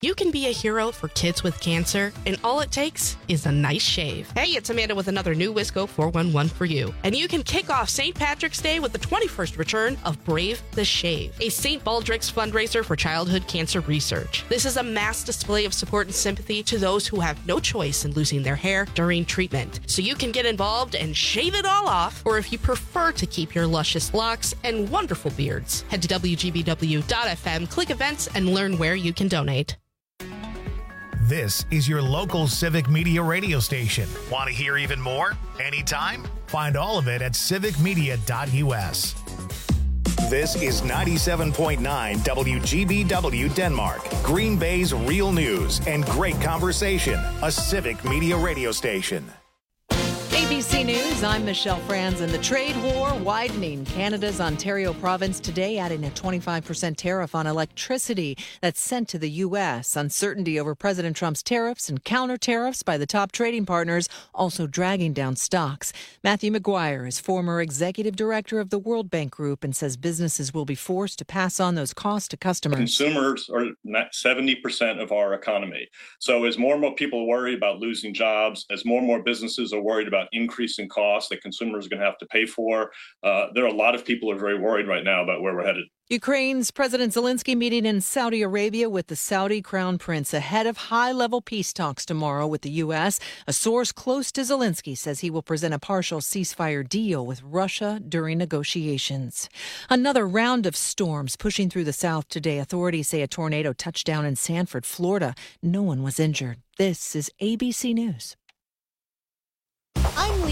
You can be a hero for kids with cancer, and all it takes is a nice shave. Hey, it's Amanda with another new Wisco 411 for you. And you can kick off St. Patrick's Day with the 21st return of Brave the Shave, a St. Baldrick's fundraiser for childhood cancer research. This is a mass display of support and sympathy to those who have no choice in losing their hair during treatment. So you can get involved and shave it all off, or if you prefer to keep your luscious locks and wonderful beards, head to WGBW.FM, click events, and learn where you can donate. This is your local Civic Media radio station. Want to hear even more? Anytime? Find all of it at civicmedia.us. This is 97.9 WGBW Denmark, Green Bay's real news and great conversation, a Civic Media radio station. ABC News, I'm Michelle Franz, and the trade war widening. Canada's Ontario province today adding a 25% tariff on electricity that's sent to the U.S. Uncertainty over President Trump's tariffs and counter tariffs by the top trading partners also dragging down stocks. Matthew McGuire is former executive director of the World Bank Group and says businesses will be forced to pass on those costs to customers. Consumers are 70% of our economy. So as more and more people worry about losing jobs, as more and more businesses are worried about increasing costs that consumers are going to have to pay for. There are a lot of people who are very worried right now about where we're headed. Ukraine's President Zelensky meeting in Saudi Arabia with the Saudi Crown Prince ahead of high-level peace talks tomorrow with the U.S. A source close to Zelensky says he will present a partial ceasefire deal with Russia during negotiations. Another round of storms pushing through the south today. Authorities say a tornado touched down in Sanford, Florida. No one was injured. This is ABC News. I'm